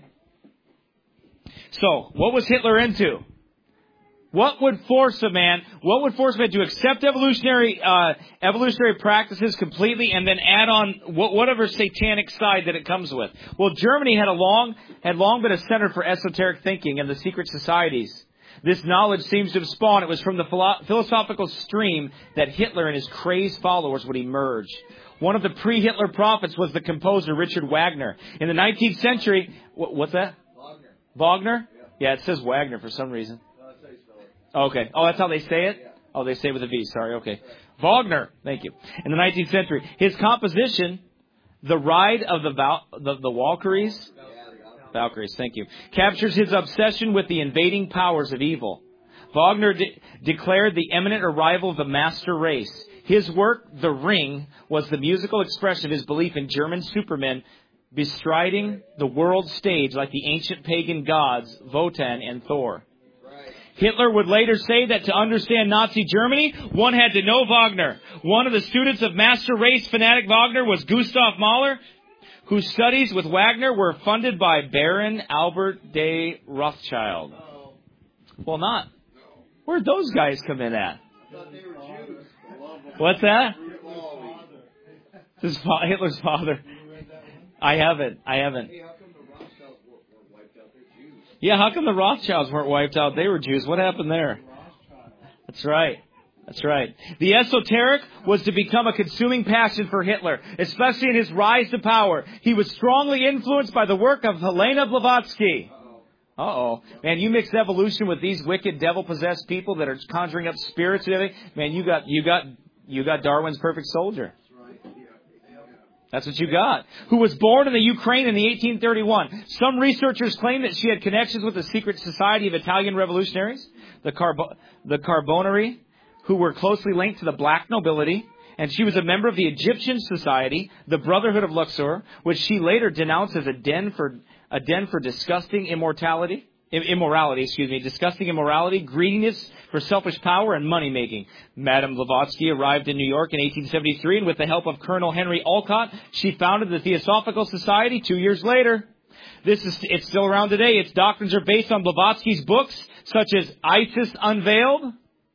So, what was Hitler into? What would force a man to accept evolutionary practices completely and then add on whatever satanic side that it comes with? Well, Germany had long been a center for esoteric thinking and the secret societies. This knowledge seems to have spawned. It was from the philosophical stream that Hitler and his crazed followers would emerge. One of the pre-Hitler prophets was the composer Richard Wagner. In the 19th century, what's that? Wagner? Yeah, it says Wagner for some reason. Okay. Oh, that's how they say it? Oh, they say it with a V. Sorry. Okay. Wagner. Thank you. In the 19th century, his composition, The Ride of the Valkyries. Valkyries. Thank you. Captures his obsession with the invading powers of evil. Wagner declared the imminent arrival of the master race. His work, The Ring, was the musical expression of his belief in German supermen bestriding the world stage like the ancient pagan gods Wotan and Thor. Hitler would later say that to understand Nazi Germany, one had to know Wagner. One of the students of master race fanatic Wagner was Gustav Mahler, whose studies with Wagner were funded by Baron Albert de Rothschild. Well, not. Where'd those guys come in at? What's that? This is Hitler's father. I haven't. Yeah, how come the Rothschilds weren't wiped out? They were Jews. What happened there? That's right. The esoteric was to become a consuming passion for Hitler, especially in his rise to power. He was strongly influenced by the work of Helena Blavatsky. Uh-oh. Man, you mix evolution with these wicked, devil-possessed people that are conjuring up spirits and everything. Man, you got Darwin's perfect soldier. That's what you got. Who was born in the Ukraine in 1831. Some researchers claim that she had connections with the secret society of Italian revolutionaries, the Carbonari, who were closely linked to the black nobility And she was a member of the Egyptian Society, the Brotherhood of Luxor, which she later denounced as a den for disgusting immorality, disgusting immorality, greediness for selfish power, and money-making. Madame Blavatsky arrived in New York in 1873, and with the help of Colonel Henry Olcott, she founded the Theosophical Society 2 years later. It's still around today. Its doctrines are based on Blavatsky's books, such as Isis Unveiled,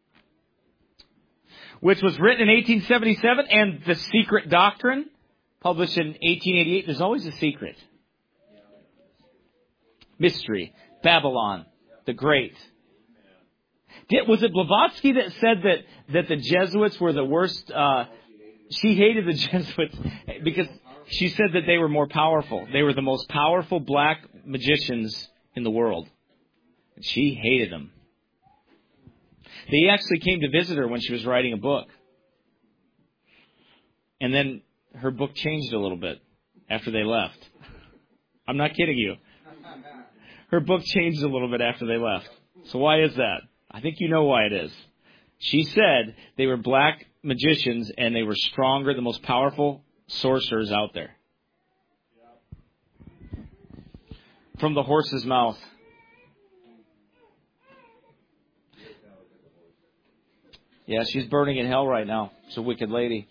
which was written in 1877, and The Secret Doctrine, published in 1888. There's always a secret. Mystery. Babylon the Great. Was it Blavatsky that said that the Jesuits were the worst? She hated the Jesuits because she said that they were more powerful. They were the most powerful black magicians in the world. And she hated them. They actually came to visit her when she was writing a book. And then her book changed a little bit after they left. I'm not kidding you. Her book changed a little bit after they left. So why is that? I think you know why it is. She said they were black magicians and they were stronger, the most powerful sorcerers out there. From the horse's mouth. Yeah, she's burning in hell right now. She's a wicked lady.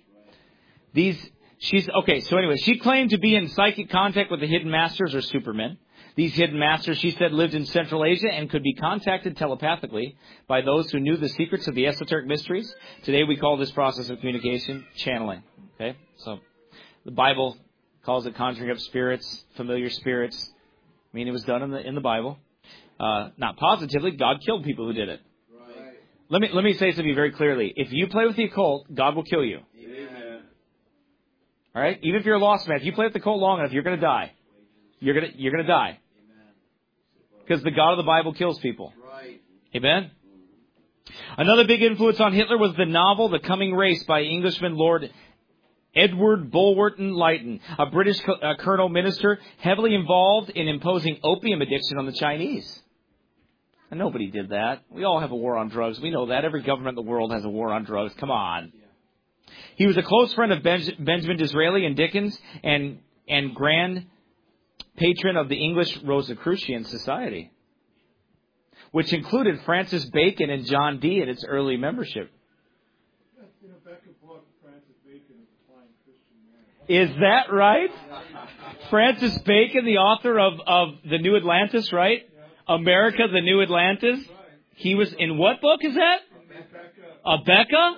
She claimed to be in psychic contact with the hidden masters or supermen. These hidden masters, she said, lived in Central Asia and could be contacted telepathically by those who knew the secrets of the esoteric mysteries. Today we call this process of communication channeling. Okay? So the Bible calls it conjuring up spirits, familiar spirits. I mean, it was done in the Bible. Not positively. God killed people who did it. Right. Let me say something very clearly. If you play with the occult, God will kill you. Amen. All right? Even if you're a lost man, if you play with the occult long enough, you're going to die. You're gonna die. Because the God of the Bible kills people. Right. Amen? Another big influence on Hitler was the novel The Coming Race by Englishman Lord Edward Bulwer Lytton, a British colonel minister heavily involved in imposing opium addiction on the Chinese. And nobody did that. We all have a war on drugs. We know that. Every government in the world has a war on drugs. Come on. He was a close friend of Benjamin Disraeli and Dickens and grand patron of the English Rosicrucian Society, which included Francis Bacon and John Dee in its early membership. In a Becker book, Francis Bacon is a fine Christian man. Is that right? Francis Bacon, the author of The New Atlantis, right? Yeah. America, the New Atlantis. Right. He was in what book is that? Becca?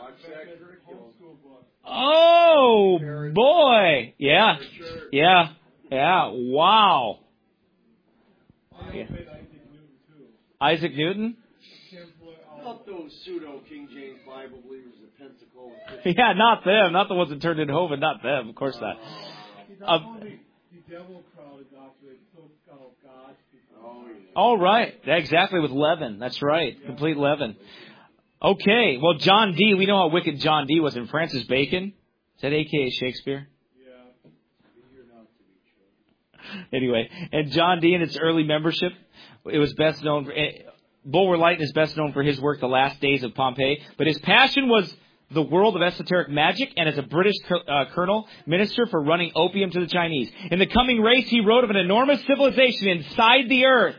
Oh, boy. Yeah. Yeah. Yeah, wow. Yeah. Isaac Newton? Not those pseudo King James Bible believers at Pensacola. Yeah, not them. Not the ones that turned into Jehovah. Not them. Of course not. The devil crowd adopted so-called God's people. All right. Exactly, with leaven. That's right. Yeah. Complete leaven. Okay. Well, John Dee, we know how wicked John Dee was. And Francis Bacon, is that a.k.a. Shakespeare? Anyway, and John Dee in its early membership, it was best known for, Bulwer Lytton is best known for his work, The Last Days of Pompeii, but his passion was the world of esoteric magic and as a British colonel minister for running opium to the Chinese. In The Coming Race, he wrote of an enormous civilization inside the earth.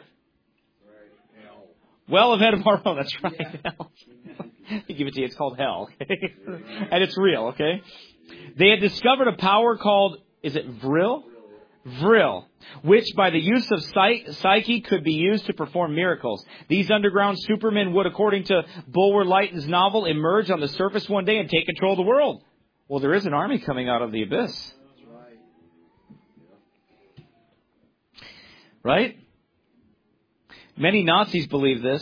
Well ahead of our own. That's right. Yeah. Hell. I give it to you. It's called hell. Okay? And it's real, okay? They had discovered a power called, is it Vril? Vril, which by the use of psyche could be used to perform miracles. These underground supermen would, according to Bulwer Lytton's novel, emerge on the surface one day and take control of the world. Well, there is an army coming out of the abyss. Right? Many Nazis believe this.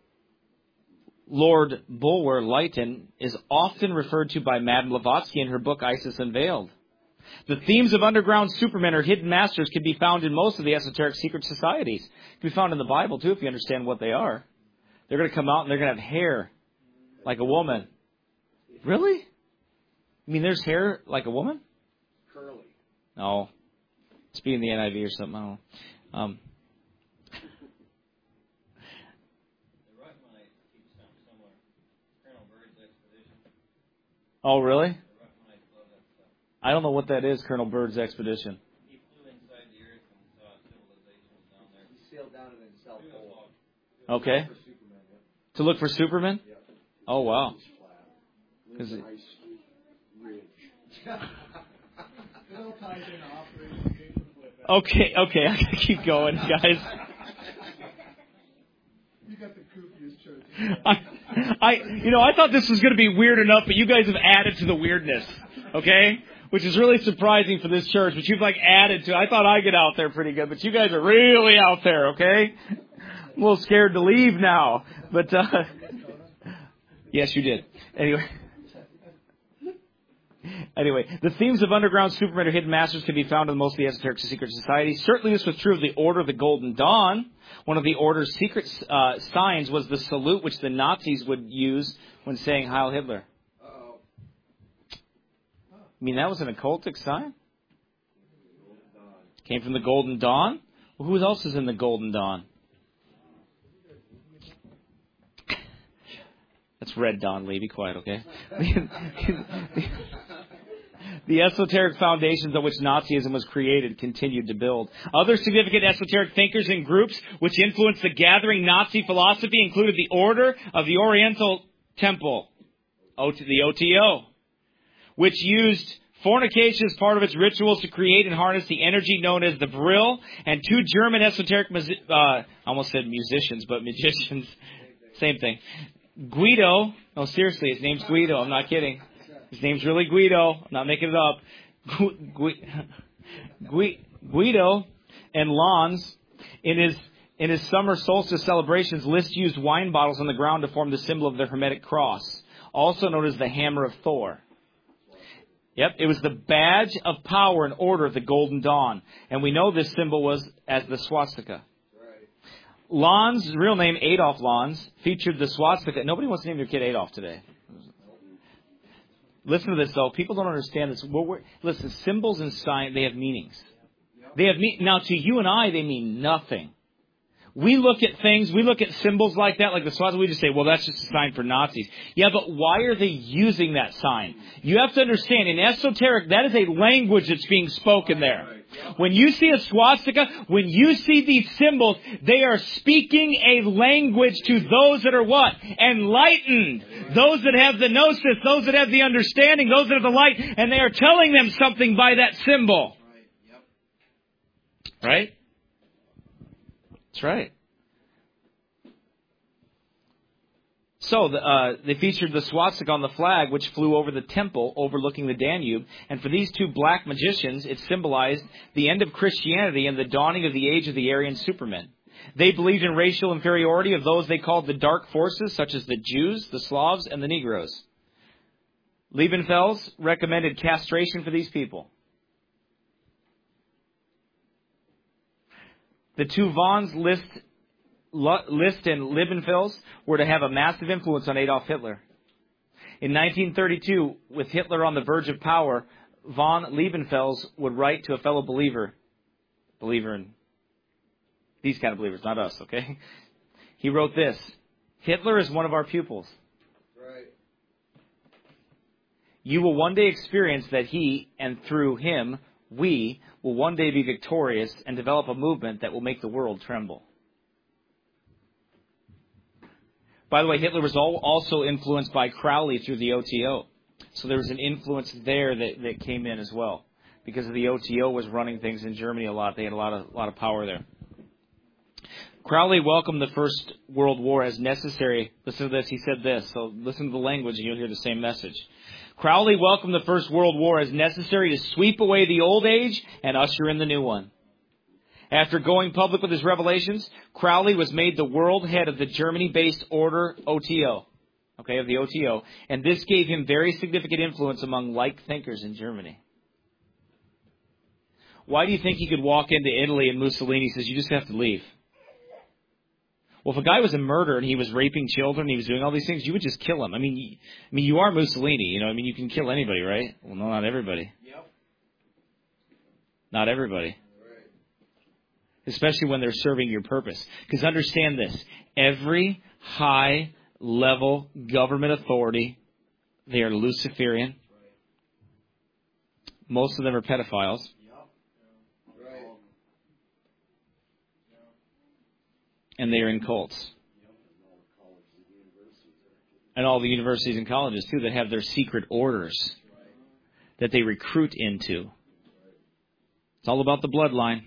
Lord Bulwer Lytton is often referred to by Madame Blavatsky in her book Isis Unveiled. The themes of underground supermen or hidden masters can be found in most of the esoteric secret societies. It can be found in the Bible, too, if you understand what they are. They're going to come out and they're going to have hair like a woman. Really? You mean there's hair like a woman? Curly. No. It's being the NIV or something. I don't know. Oh, really? I don't know what that is, Colonel Bird's expedition. He flew inside the earth and saw civilizations down there. He sailed down it in South Pole. Okay. For Superman, yeah. To look for Superman? Yeah. Oh, wow. It's flat. Is Lives it- in Ice Ridge. It all ties into Operation Paperclip. Okay, I gotta keep going, guys. You got the kookiest church. I thought this was gonna be weird enough, but you guys have added to the weirdness. Okay? Which is really surprising for this church, but you've added to. I thought I'd get out there pretty good, but you guys are really out there, okay? I'm a little scared to leave now, but, yes, you did. Anyway, the themes of underground Superman or hidden masters can be found in most of the esoteric secret societies. Certainly this was true of the Order of the Golden Dawn. One of the Order's secret signs was the salute which the Nazis would use when saying Heil Hitler. Uh-oh. You mean that was an occultic sign? Came from the Golden Dawn? Well, who else is in the Golden Dawn? That's Red Dawn, Lee. Be quiet, okay? The esoteric foundations on which Nazism was created continued to build. Other significant esoteric thinkers and groups which influenced the gathering Nazi philosophy included the Order of the Oriental Temple, the OTO, which used fornication as part of its rituals to create and harness the energy known as the Brill, and two German esoteric, I almost said musicians, but magicians, same thing. Guido, no seriously, his name's Guido, I'm not kidding. His name's really Guido, I'm not making it up. Guido and Lanz, in his summer solstice celebrations, Liszt used wine bottles on the ground to form the symbol of the Hermetic cross, also known as the Hammer of Thor. Yep, it was the badge of power and order of the Golden Dawn, and we know this symbol was as the swastika. Lanz, real name Adolf Lanz, featured the swastika. Nobody wants to name their kid Adolf today. Listen to this, though. People don't understand this. Listen, symbols and signs, they have meanings. They have now, to you and I, they mean nothing. We look at things, we look at symbols like that, like the swastika, we just say, well, that's just a sign for Nazis. Yeah, but why are they using that sign? You have to understand, in esoteric, that is a language that's being spoken there. When you see a swastika, when you see these symbols, they are speaking a language to those that are what? Enlightened. Those that have the gnosis, those that have the understanding, those that have the light, and they are telling them something by that symbol. Right? That's right. So they featured the swastika on the flag, which flew over the temple overlooking the Danube. And for these two black magicians, it symbolized the end of Christianity and the dawning of the age of the Aryan Supermen. They believed in racial inferiority of those they called the dark forces, such as the Jews, the Slavs, and the Negroes. Liebenfels recommended castration for these people. The two Vons, Liszt and Liebenfels, were to have a massive influence on Adolf Hitler. In 1932, with Hitler on the verge of power, von Liebenfels would write to a fellow believer in these kind of believers, not us, okay? He wrote this: Hitler is one of our pupils. Right. You will one day experience that he, and through him, we, will one day be victorious and develop a movement that will make the world tremble. By the way, Hitler was also influenced by Crowley through the OTO. So there was an influence there that came in as well. Because the OTO was running things in Germany a lot. They had a lot of power there. Crowley welcomed the First World War as necessary. Listen to this. He said this. So listen to the language and you'll hear the same message. Crowley welcomed the First World War as necessary to sweep away the old age and usher in the new one. After going public with his revelations, Crowley was made the world head of the Germany-based order OTO, of the OTO, and this gave him very significant influence among like thinkers in Germany. Why do you think he could walk into Italy and Mussolini says, you just have to leave? Well, if a guy was a murderer and he was raping children, he was doing all these things, you would just kill him. I mean, you are Mussolini, you can kill anybody, right? Well, no, not everybody. Yep. Not everybody. Right. Especially when they're serving your purpose. Because understand this, every high-level government authority, they are Luciferian. Most of them are pedophiles. Right. And they are in cults. And all the universities and colleges, too, that have their secret orders that they recruit into. It's all about the bloodline.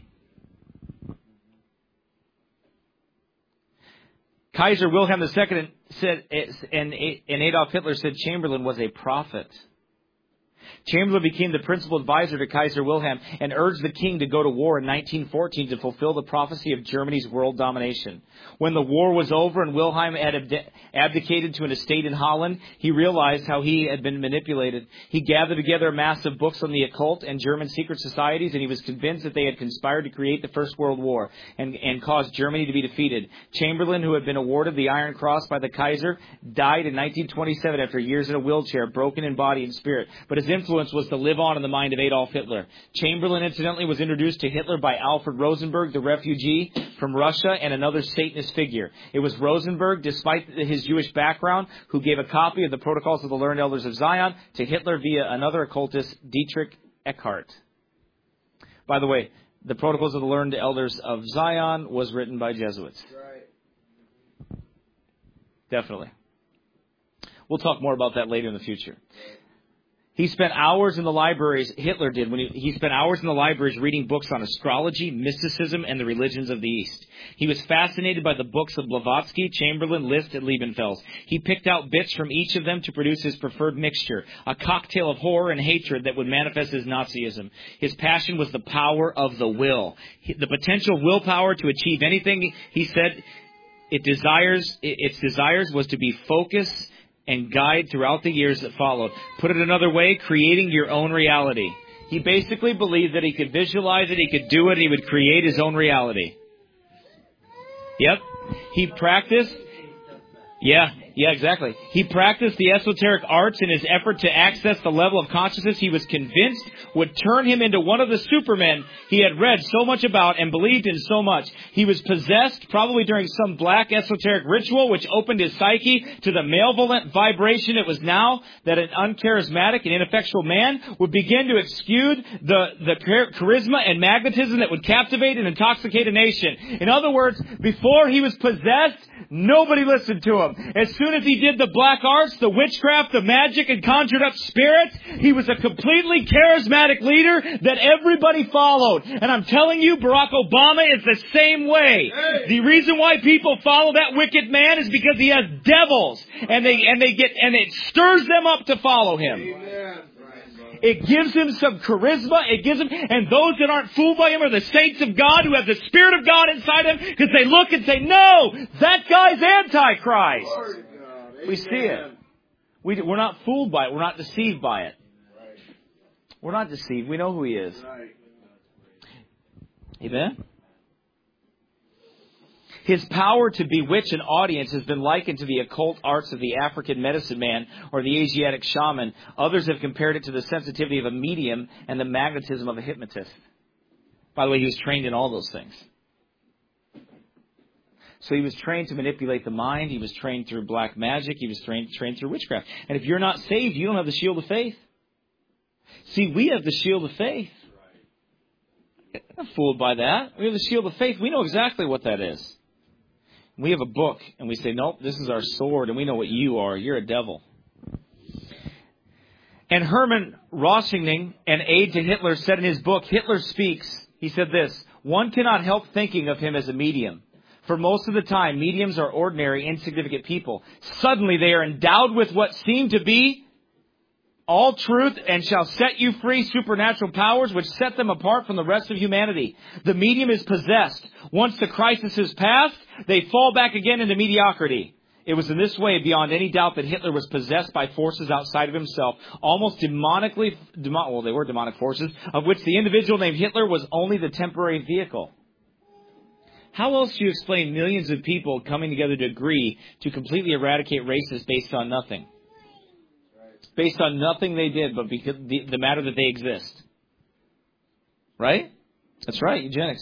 Kaiser Wilhelm II said, and Adolf Hitler said Chamberlain was a prophet. Chamberlain became the principal advisor to Kaiser Wilhelm and urged the king to go to war in 1914 to fulfill the prophecy of Germany's world domination. When the war was over and Wilhelm had abdicated to an estate in Holland, he realized how he had been manipulated. He gathered together a mass of books on the occult and German secret societies, and he was convinced that they had conspired to create the First World War and cause Germany to be defeated. Chamberlain, who had been awarded the Iron Cross by the Kaiser, died in 1927 after years in a wheelchair, broken in body and spirit. But his influence was to live on in the mind of Adolf Hitler. Chamberlain, incidentally, was introduced to Hitler by Alfred Rosenberg, the refugee from Russia, and another Satanist figure. It was Rosenberg, despite his Jewish background, who gave a copy of the Protocols of the Learned Elders of Zion to Hitler via another occultist, Dietrich Eckhart. By the way, the Protocols of the Learned Elders of Zion was written by Jesuits. Right. Definitely. We'll talk more about that later in the future. He spent hours in the libraries, Hitler did, when he spent hours in the libraries reading books on astrology, mysticism, and the religions of the East. He was fascinated by the books of Blavatsky, Chamberlain, Liszt, and Liebenfels. He picked out bits from each of them to produce his preferred mixture, a cocktail of horror and hatred that would manifest as Nazism. His passion was the power of the will. The potential willpower to achieve anything, he said, its desires was to be focused and guide throughout the years that followed. Put it another way, creating your own reality. He basically believed that he could visualize it, he could do it, he would create his own reality. Yep. He practiced. Yeah, exactly. He practiced the esoteric arts in his effort to access the level of consciousness he was convinced would turn him into one of the supermen he had read so much about and believed in so much. He was possessed, probably during some black esoteric ritual, which opened his psyche to the malevolent vibration it was now that an uncharismatic and ineffectual man would begin to exude the charisma and magnetism that would captivate and intoxicate a nation. In other words, before he was possessed, nobody listened to him. As soon as he did the black arts, the witchcraft, the magic, and conjured up spirits, he was a completely charismatic leader that everybody followed. And I'm telling you, Barack Obama is the same way. Hey. The reason why people follow that wicked man is because he has devils, and it stirs them up to follow him. Amen. It gives him some charisma. And those that aren't fooled by him are the saints of God who have the Spirit of God inside them, because they look and say, no, that guy's Antichrist. We see it. We're not fooled by it. We're not deceived by it. We're not deceived. We know who he is. Amen? His power to bewitch an audience has been likened to the occult arts of the African medicine man or the Asiatic shaman. Others have compared it to the sensitivity of a medium and the magnetism of a hypnotist. By the way, he was trained in all those things. So he was trained to manipulate the mind. He was trained through black magic. He was trained through witchcraft. And if you're not saved, you don't have the shield of faith. See, we have the shield of faith. I'm not fooled by that. We have the shield of faith. We know exactly what that is. We have a book, and we say, nope, this is our sword, and we know what you are. You're a devil. And Hermann Rossingning, an aide to Hitler, said in his book, Hitler Speaks, he said this, one cannot help thinking of him as a medium. For most of the time, mediums are ordinary, insignificant people. Suddenly, they are endowed with what seem to be all truth and shall set you free supernatural powers which set them apart from the rest of humanity. The medium is possessed. Once the crisis is past, they fall back again into mediocrity. It was in this way, beyond any doubt, that Hitler was possessed by forces outside of himself, almost they were demonic forces, of which the individual named Hitler was only the temporary vehicle. How else do you explain millions of people coming together to agree to completely eradicate races based on nothing? Based on nothing they did, but because the matter that they exist. Right? That's right, eugenics.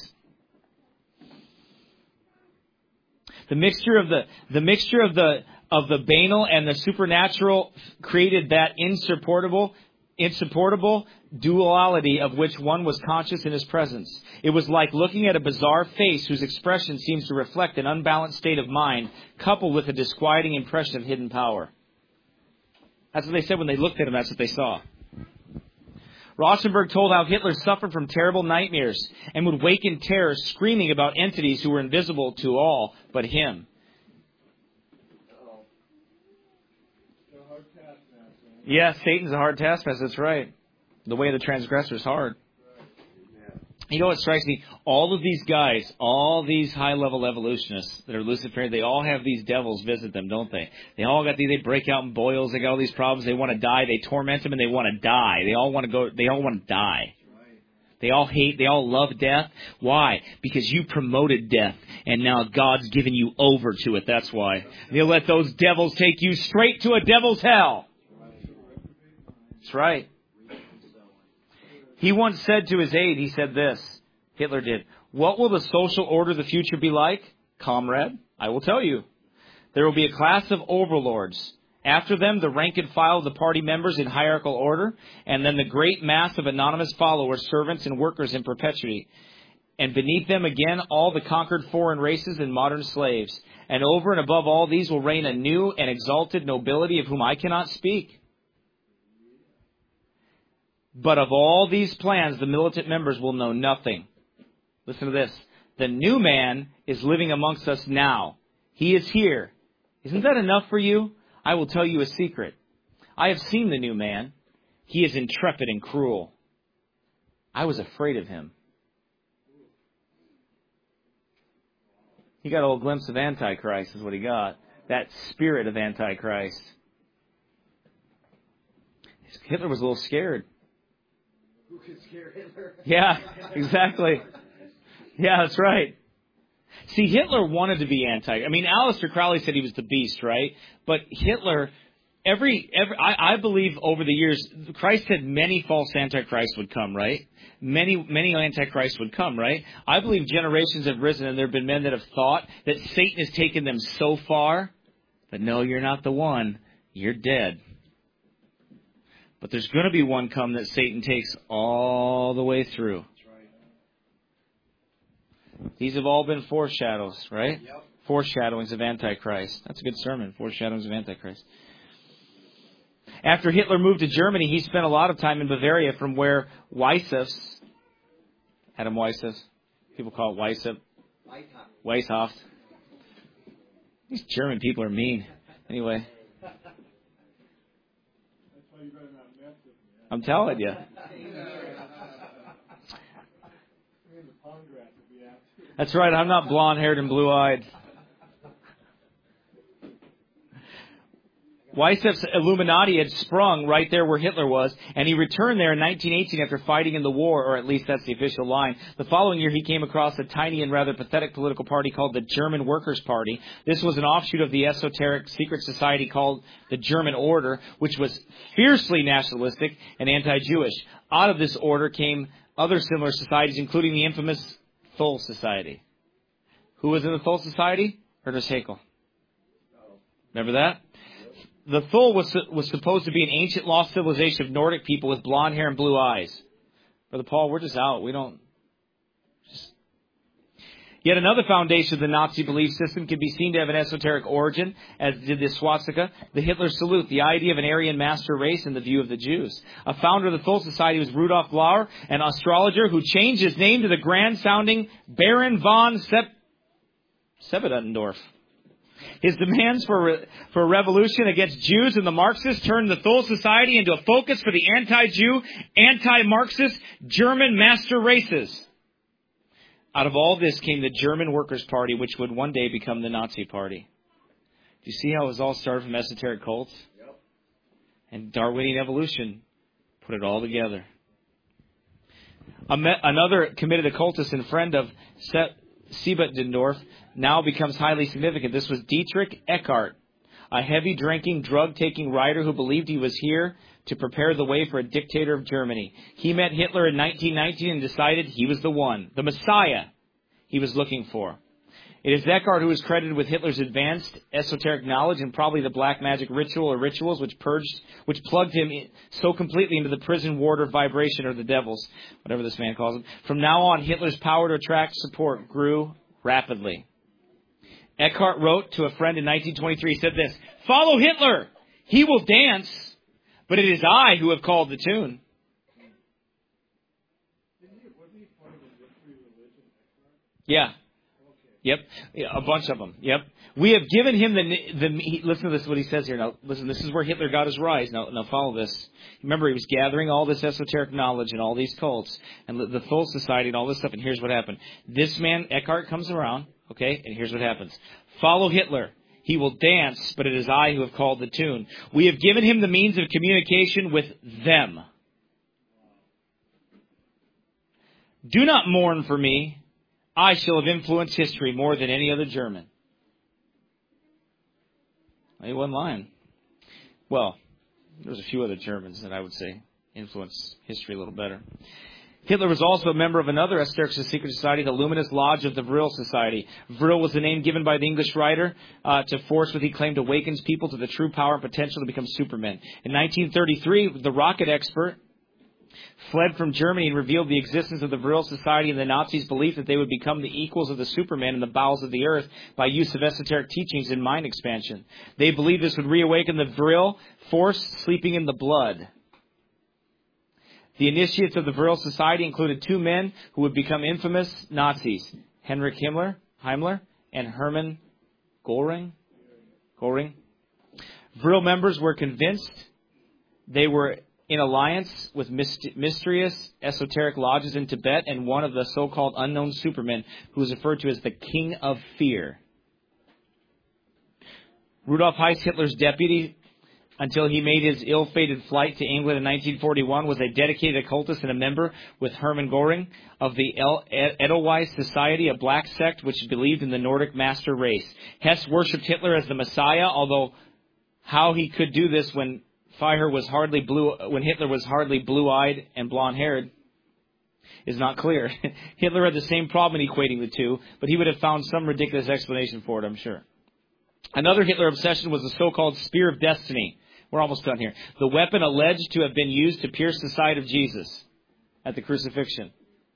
The mixture of the banal and the supernatural created that insupportable insupportable duality of which one was conscious in his presence. It was like looking at a bizarre face whose expression seems to reflect an unbalanced state of mind, coupled with a disquieting impression of hidden power. That's what they said when they looked at him. That's what they saw. Rauschenberg told how Hitler suffered from terrible nightmares and would wake in terror, screaming about entities who were invisible to all but him. Yes, Satan's a hard taskmaster. That's right. The way of the transgressor is hard. You know what strikes me? All of these guys, all these high-level evolutionists that are Luciferian, they all have these devils visit them, don't they? They all got they break out in boils. They got all these problems. They want to die. They torment them, and they want to die. They all want to die. They all hate. They all love death. Why? Because you promoted death, and now God's given you over to it. That's why. And He'll let those devils take you straight to a devil's hell. That's right. He once said to his aide, he said this, Hitler did, "What will the social order of the future be like? Comrade, I will tell you. There will be a class of overlords. After them, the rank and file of the party members in hierarchical order, and then the great mass of anonymous followers, servants, and workers in perpetuity. And beneath them again, all the conquered foreign races and modern slaves. And over and above all these will reign a new and exalted nobility of whom I cannot speak. But of all these plans, the militant members will know nothing." Listen to this. "The new man is living amongst us now. He is here. Isn't that enough for you? I will tell you a secret. I have seen the new man. He is intrepid and cruel. I was afraid of him." He got a little glimpse of Antichrist is what he got. That spirit of Antichrist. Hitler was a little scared. Who could scare Hitler? Yeah, exactly. Yeah, that's right. See, Hitler wanted to be Aleister Crowley said he was the beast, right? But Hitler, I believe over the years, Christ said many false antichrists would come, right? Many antichrists would come, right? I believe generations have risen and there have been men that have thought that Satan has taken them so far that no, you're not the one. You're dead. But there's going to be one come that Satan takes all the way through. These have all been foreshadows, right? Yep. Foreshadowings of Antichrist. That's a good sermon, foreshadowings of Antichrist. After Hitler moved to Germany, he spent a lot of time in Bavaria, from where Weishaupt, Adam Weishaupt, people call it Weishaupt. These German people are mean. Anyway. I'm telling you. That's right, I'm not blonde-haired and blue-eyed. Weishaupt's Illuminati had sprung right there where Hitler was, and he returned there in 1918 after fighting in the war, or at least that's the official line. The following year, he came across a tiny and rather pathetic political party called the German Workers' Party. This was an offshoot of the esoteric secret society called the German Order, which was fiercely nationalistic and anti-Jewish. Out of this order came other similar societies, including the infamous Thule Society. Who was in the Thule Society? Ernest Haeckel. Remember that? The Thule was supposed to be an ancient lost civilization of Nordic people with blonde hair and blue eyes. Brother Paul, we're just out. We don't. Yet another foundation of the Nazi belief system can be seen to have an esoteric origin, as did the swastika, the Hitler salute, the idea of an Aryan master race in the view of the Jews. A founder of the Thule Society was Rudolf Glauer, an astrologer who changed his name to the grand-sounding Baron von Sebedendorf. His demands for a revolution against Jews and the Marxists turned the Thule Society into a focus for the anti-Jew, anti-Marxist German master races. Out of all this came the German Workers' Party, which would one day become the Nazi Party. Do you see how it was all started from esoteric cults? Yep. And Darwinian evolution put it all together. Another committed occultist and friend of Sebedendorf now becomes highly significant. This was Dietrich Eckart, a heavy-drinking, drug-taking writer who believed he was here to prepare the way for a dictator of Germany. He met Hitler in 1919 and decided he was the one, the Messiah he was looking for. It is Eckhart who is credited with Hitler's advanced esoteric knowledge and probably the black magic ritual or rituals which plugged him so completely into the prison ward or vibration or the devils, whatever this man calls them. From now on, Hitler's power to attract support grew rapidly. Eckhart wrote to a friend in 1923, he said this, "Follow Hitler! He will dance, but it is I who have called the tune." Yeah. Yep. Yeah, a bunch of them. Yep. We have given him listen to this, what he says here. Now, listen, this is where Hitler got his rise. Now follow this. Remember, he was gathering all this esoteric knowledge and all these cults and the Thule Society and all this stuff. And here's what happened. This man, Eckhart, comes around. Okay. And here's what happens. Follow Hitler. He will dance, but it is I who have called the tune. We have given him the means of communication with them. Do not mourn for me. I shall have influenced history more than any other German. He wasn't lying. Well, there's a few other Germans that I would say influenced history a little better. Hitler was also a member of another esoteric secret society, the Luminous Lodge of the Vril Society. Vril was the name given by the English writer to force what he claimed awakens people to the true power and potential to become supermen. In 1933, the rocket expert fled from Germany and revealed the existence of the Vril Society and the Nazis' belief that they would become the equals of the Superman in the bowels of the earth by use of esoteric teachings and mind expansion. They believed this would reawaken the Vril force sleeping in the blood. The initiates of the Vril Society included two men who would become infamous Nazis, Heinrich Himmler and Hermann Göring. Vril members were convinced they were in alliance with mysterious esoteric lodges in Tibet and one of the so-called unknown supermen who is referred to as the King of Fear. Rudolf Heiss, Hitler's deputy, until he made his ill-fated flight to England in 1941, was a dedicated occultist and a member with Hermann Göring of the Edelweiss Society, a black sect which believed in the Nordic master race. Hess worshipped Hitler as the Messiah, although how he could do this when Hitler was hardly blue-eyed and blonde-haired is not clear. Hitler had the same problem in equating the two, but he would have found some ridiculous explanation for it, I'm sure. Another Hitler obsession was the so-called Spear of Destiny. We're almost done here. The weapon alleged to have been used to pierce the side of Jesus at the crucifixion.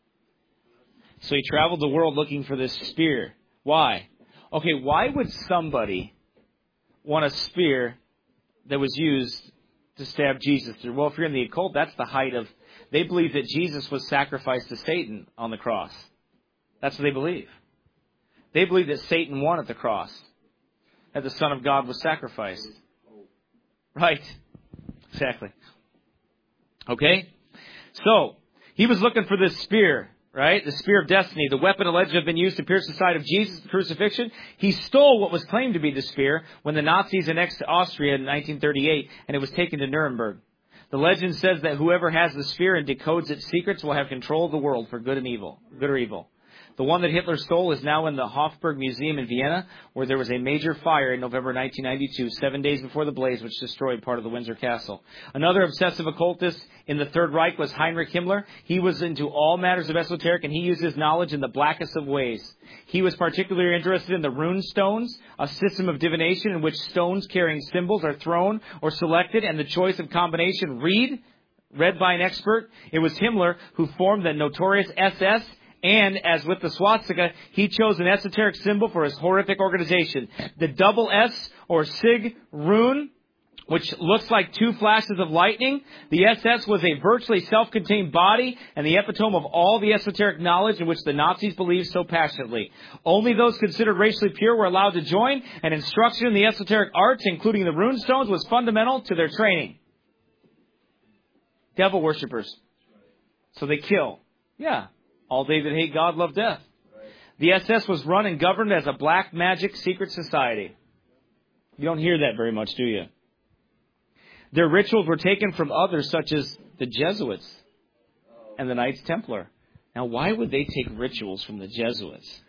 So he traveled the world looking for this spear. Why? Okay, why would somebody want a spear that was used to stab Jesus through? Well, if you're in the occult, that's the height of... They believe that Jesus was sacrificed to Satan on the cross. That's what they believe. They believe that Satan won at the cross, that the Son of God was sacrificed. Right. Exactly. Okay? So, he was looking for this spear, right? The Spear of Destiny, the weapon alleged to have been used to pierce the side of Jesus at the crucifixion. He stole what was claimed to be the spear when the Nazis annexed Austria in 1938, and it was taken to Nuremberg. The legend says that whoever has the spear and decodes its secrets will have control of the world for good or evil. The one that Hitler stole is now in the Hofburg Museum in Vienna, where there was a major fire in November 1992, 7 days before the blaze, which destroyed part of the Windsor Castle. Another obsessive occultist in the Third Reich was Heinrich Himmler. He was into all matters of esoteric, and he used his knowledge in the blackest of ways. He was particularly interested in the rune stones, a system of divination in which stones carrying symbols are thrown or selected, and the choice of combination read by an expert. It was Himmler who formed the notorious SS, and, as with the swastika, he chose an esoteric symbol for his horrific organization. The double S, or Sig rune, which looks like two flashes of lightning. The SS was a virtually self-contained body and the epitome of all the esoteric knowledge in which the Nazis believed so passionately. Only those considered racially pure were allowed to join, and instruction in the esoteric arts, including the rune stones, was fundamental to their training. Devil worshippers. So they kill. Yeah. All they that hate God love death. The SS was run and governed as a black magic secret society. You don't hear that very much, do you? Their rituals were taken from others such as the Jesuits and the Knights Templar. Now, why would they take rituals from the Jesuits?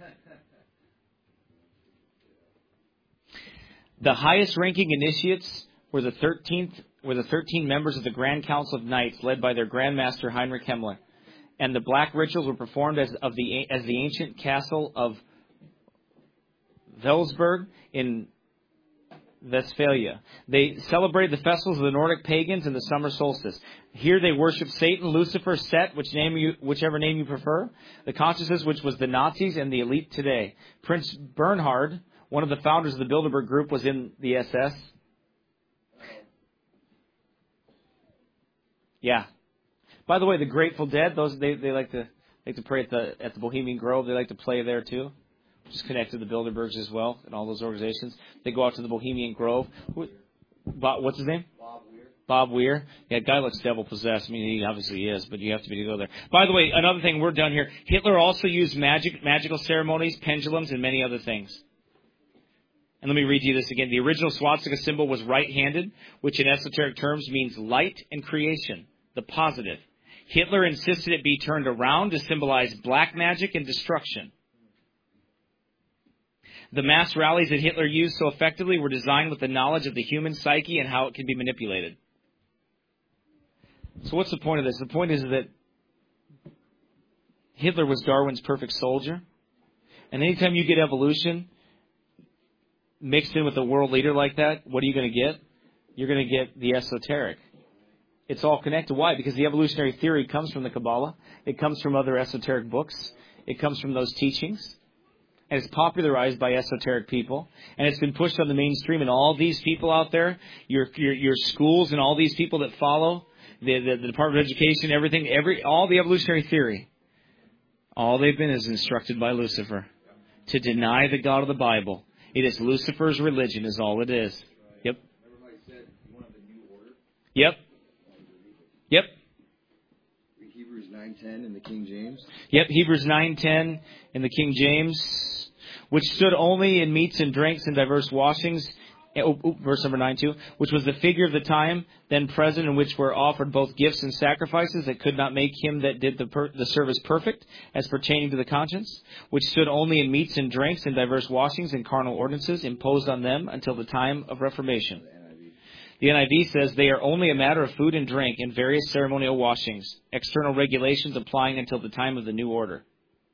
The highest ranking initiates were the 13 members of the Grand Council of Knights, led by their Grand Master Heinrich Himmler. And the black rituals were performed as the ancient castle of Welsberg in Westphalia. They celebrated the festivals of the Nordic pagans and the summer solstice. Here they worship Satan, Lucifer, Set, whichever name you prefer, the consciousness, which was the Nazis and the elite today. Prince Bernhard, one of the founders of the Bilderberg Group, was in the SS. Yeah. By the way, the Grateful Dead, those they like to pray at the Bohemian Grove. They like to play there too. Just connected to the Bilderbergs as well and all those organizations. They go out to the Bohemian Grove. What's his name? Bob Weir. Yeah, guy looks devil possessed. I mean, he obviously is, but you have to be to go there. By the way, another thing, we're done here. Hitler also used magical ceremonies, pendulums, and many other things. And let me read you this again. The original swastika symbol was right-handed, which in esoteric terms means light and creation, the positive. Hitler insisted it be turned around to symbolize black magic and destruction. The mass rallies that Hitler used so effectively were designed with the knowledge of the human psyche and how it can be manipulated. So what's the point of this? The point is that Hitler was Darwin's perfect soldier. And anytime you get evolution mixed in with a world leader like that, what are you going to get? You're going to get the esoteric. It's all connected. Why? Because the evolutionary theory comes from the Kabbalah. It comes from other esoteric books. It comes from those teachings. And it's popularized by esoteric people. And it's been pushed on the mainstream. And all these people out there, your schools and all these people that follow, the Department of Education, everything, all the evolutionary theory, all they've been is instructed by Lucifer to deny the God of the Bible. It is Lucifer's religion is all it is. Yep. Everybody said you wanted the new order. Yep. Yep. Hebrews 9:10 in the King James. Yep, Hebrews 9:10 in the King James, which stood only in meats and drinks and diverse washings. Verse number 9:2, which was the figure of the time then present, in which were offered both gifts and sacrifices that could not make him that did the service perfect, as pertaining to the conscience, which stood only in meats and drinks and diverse washings and carnal ordinances imposed on them until the time of Reformation. The NIV says they are only a matter of food and drink and various ceremonial washings, external regulations applying until the time of the new order.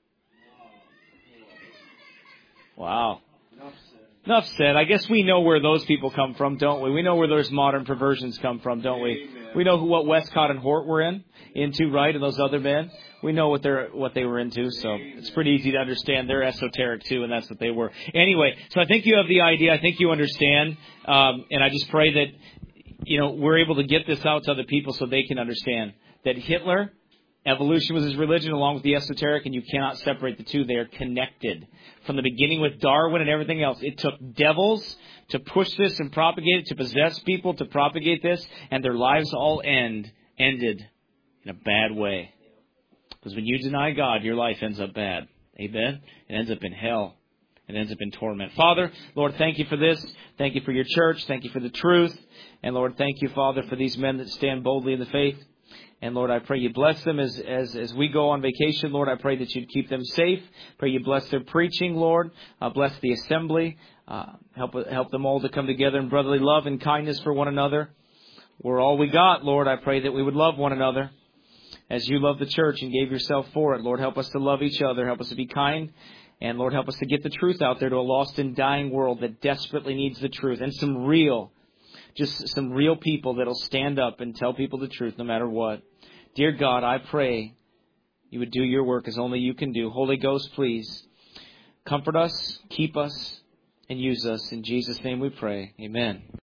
Wow. Enough said. I guess we know where those people come from, don't we? We know where those modern perversions come from, don't we? Amen. We know what Westcott and Hort were into, right? And those other men. We know what they were into, so it's pretty easy to understand. They're esoteric too, and that's what they were. Anyway, so I think you have the idea. I think you understand, and I just pray that we're able to get this out to other people so they can understand that Hitler, evolution was his religion along with the esoteric, and you cannot separate the two. They are connected. From the beginning with Darwin and everything else, it took devils to push this and propagate it, to possess people, to propagate this, and their lives all ended in a bad way. Because when you deny God, your life ends up bad. Amen? It ends up in hell. It ends up in torment. Father, Lord, thank you for this. Thank you for your church. Thank you for the truth. And Lord, thank you, Father, for these men that stand boldly in the faith. And Lord, I pray you bless them as we go on vacation. Lord, I pray that you'd keep them safe. Pray you bless their preaching, Lord. Bless the assembly. Help them all to come together in brotherly love and kindness for one another. We're all we got, Lord. I pray that we would love one another as you love the church and gave yourself for it. Lord, help us to love each other. Help us to be kind. And Lord, help us to get the truth out there to a lost and dying world that desperately needs the truth. And some real people that'll stand up and tell people the truth no matter what. Dear God, I pray you would do your work as only you can do. Holy Ghost, please comfort us, keep us, and use us. In Jesus' name we pray. Amen.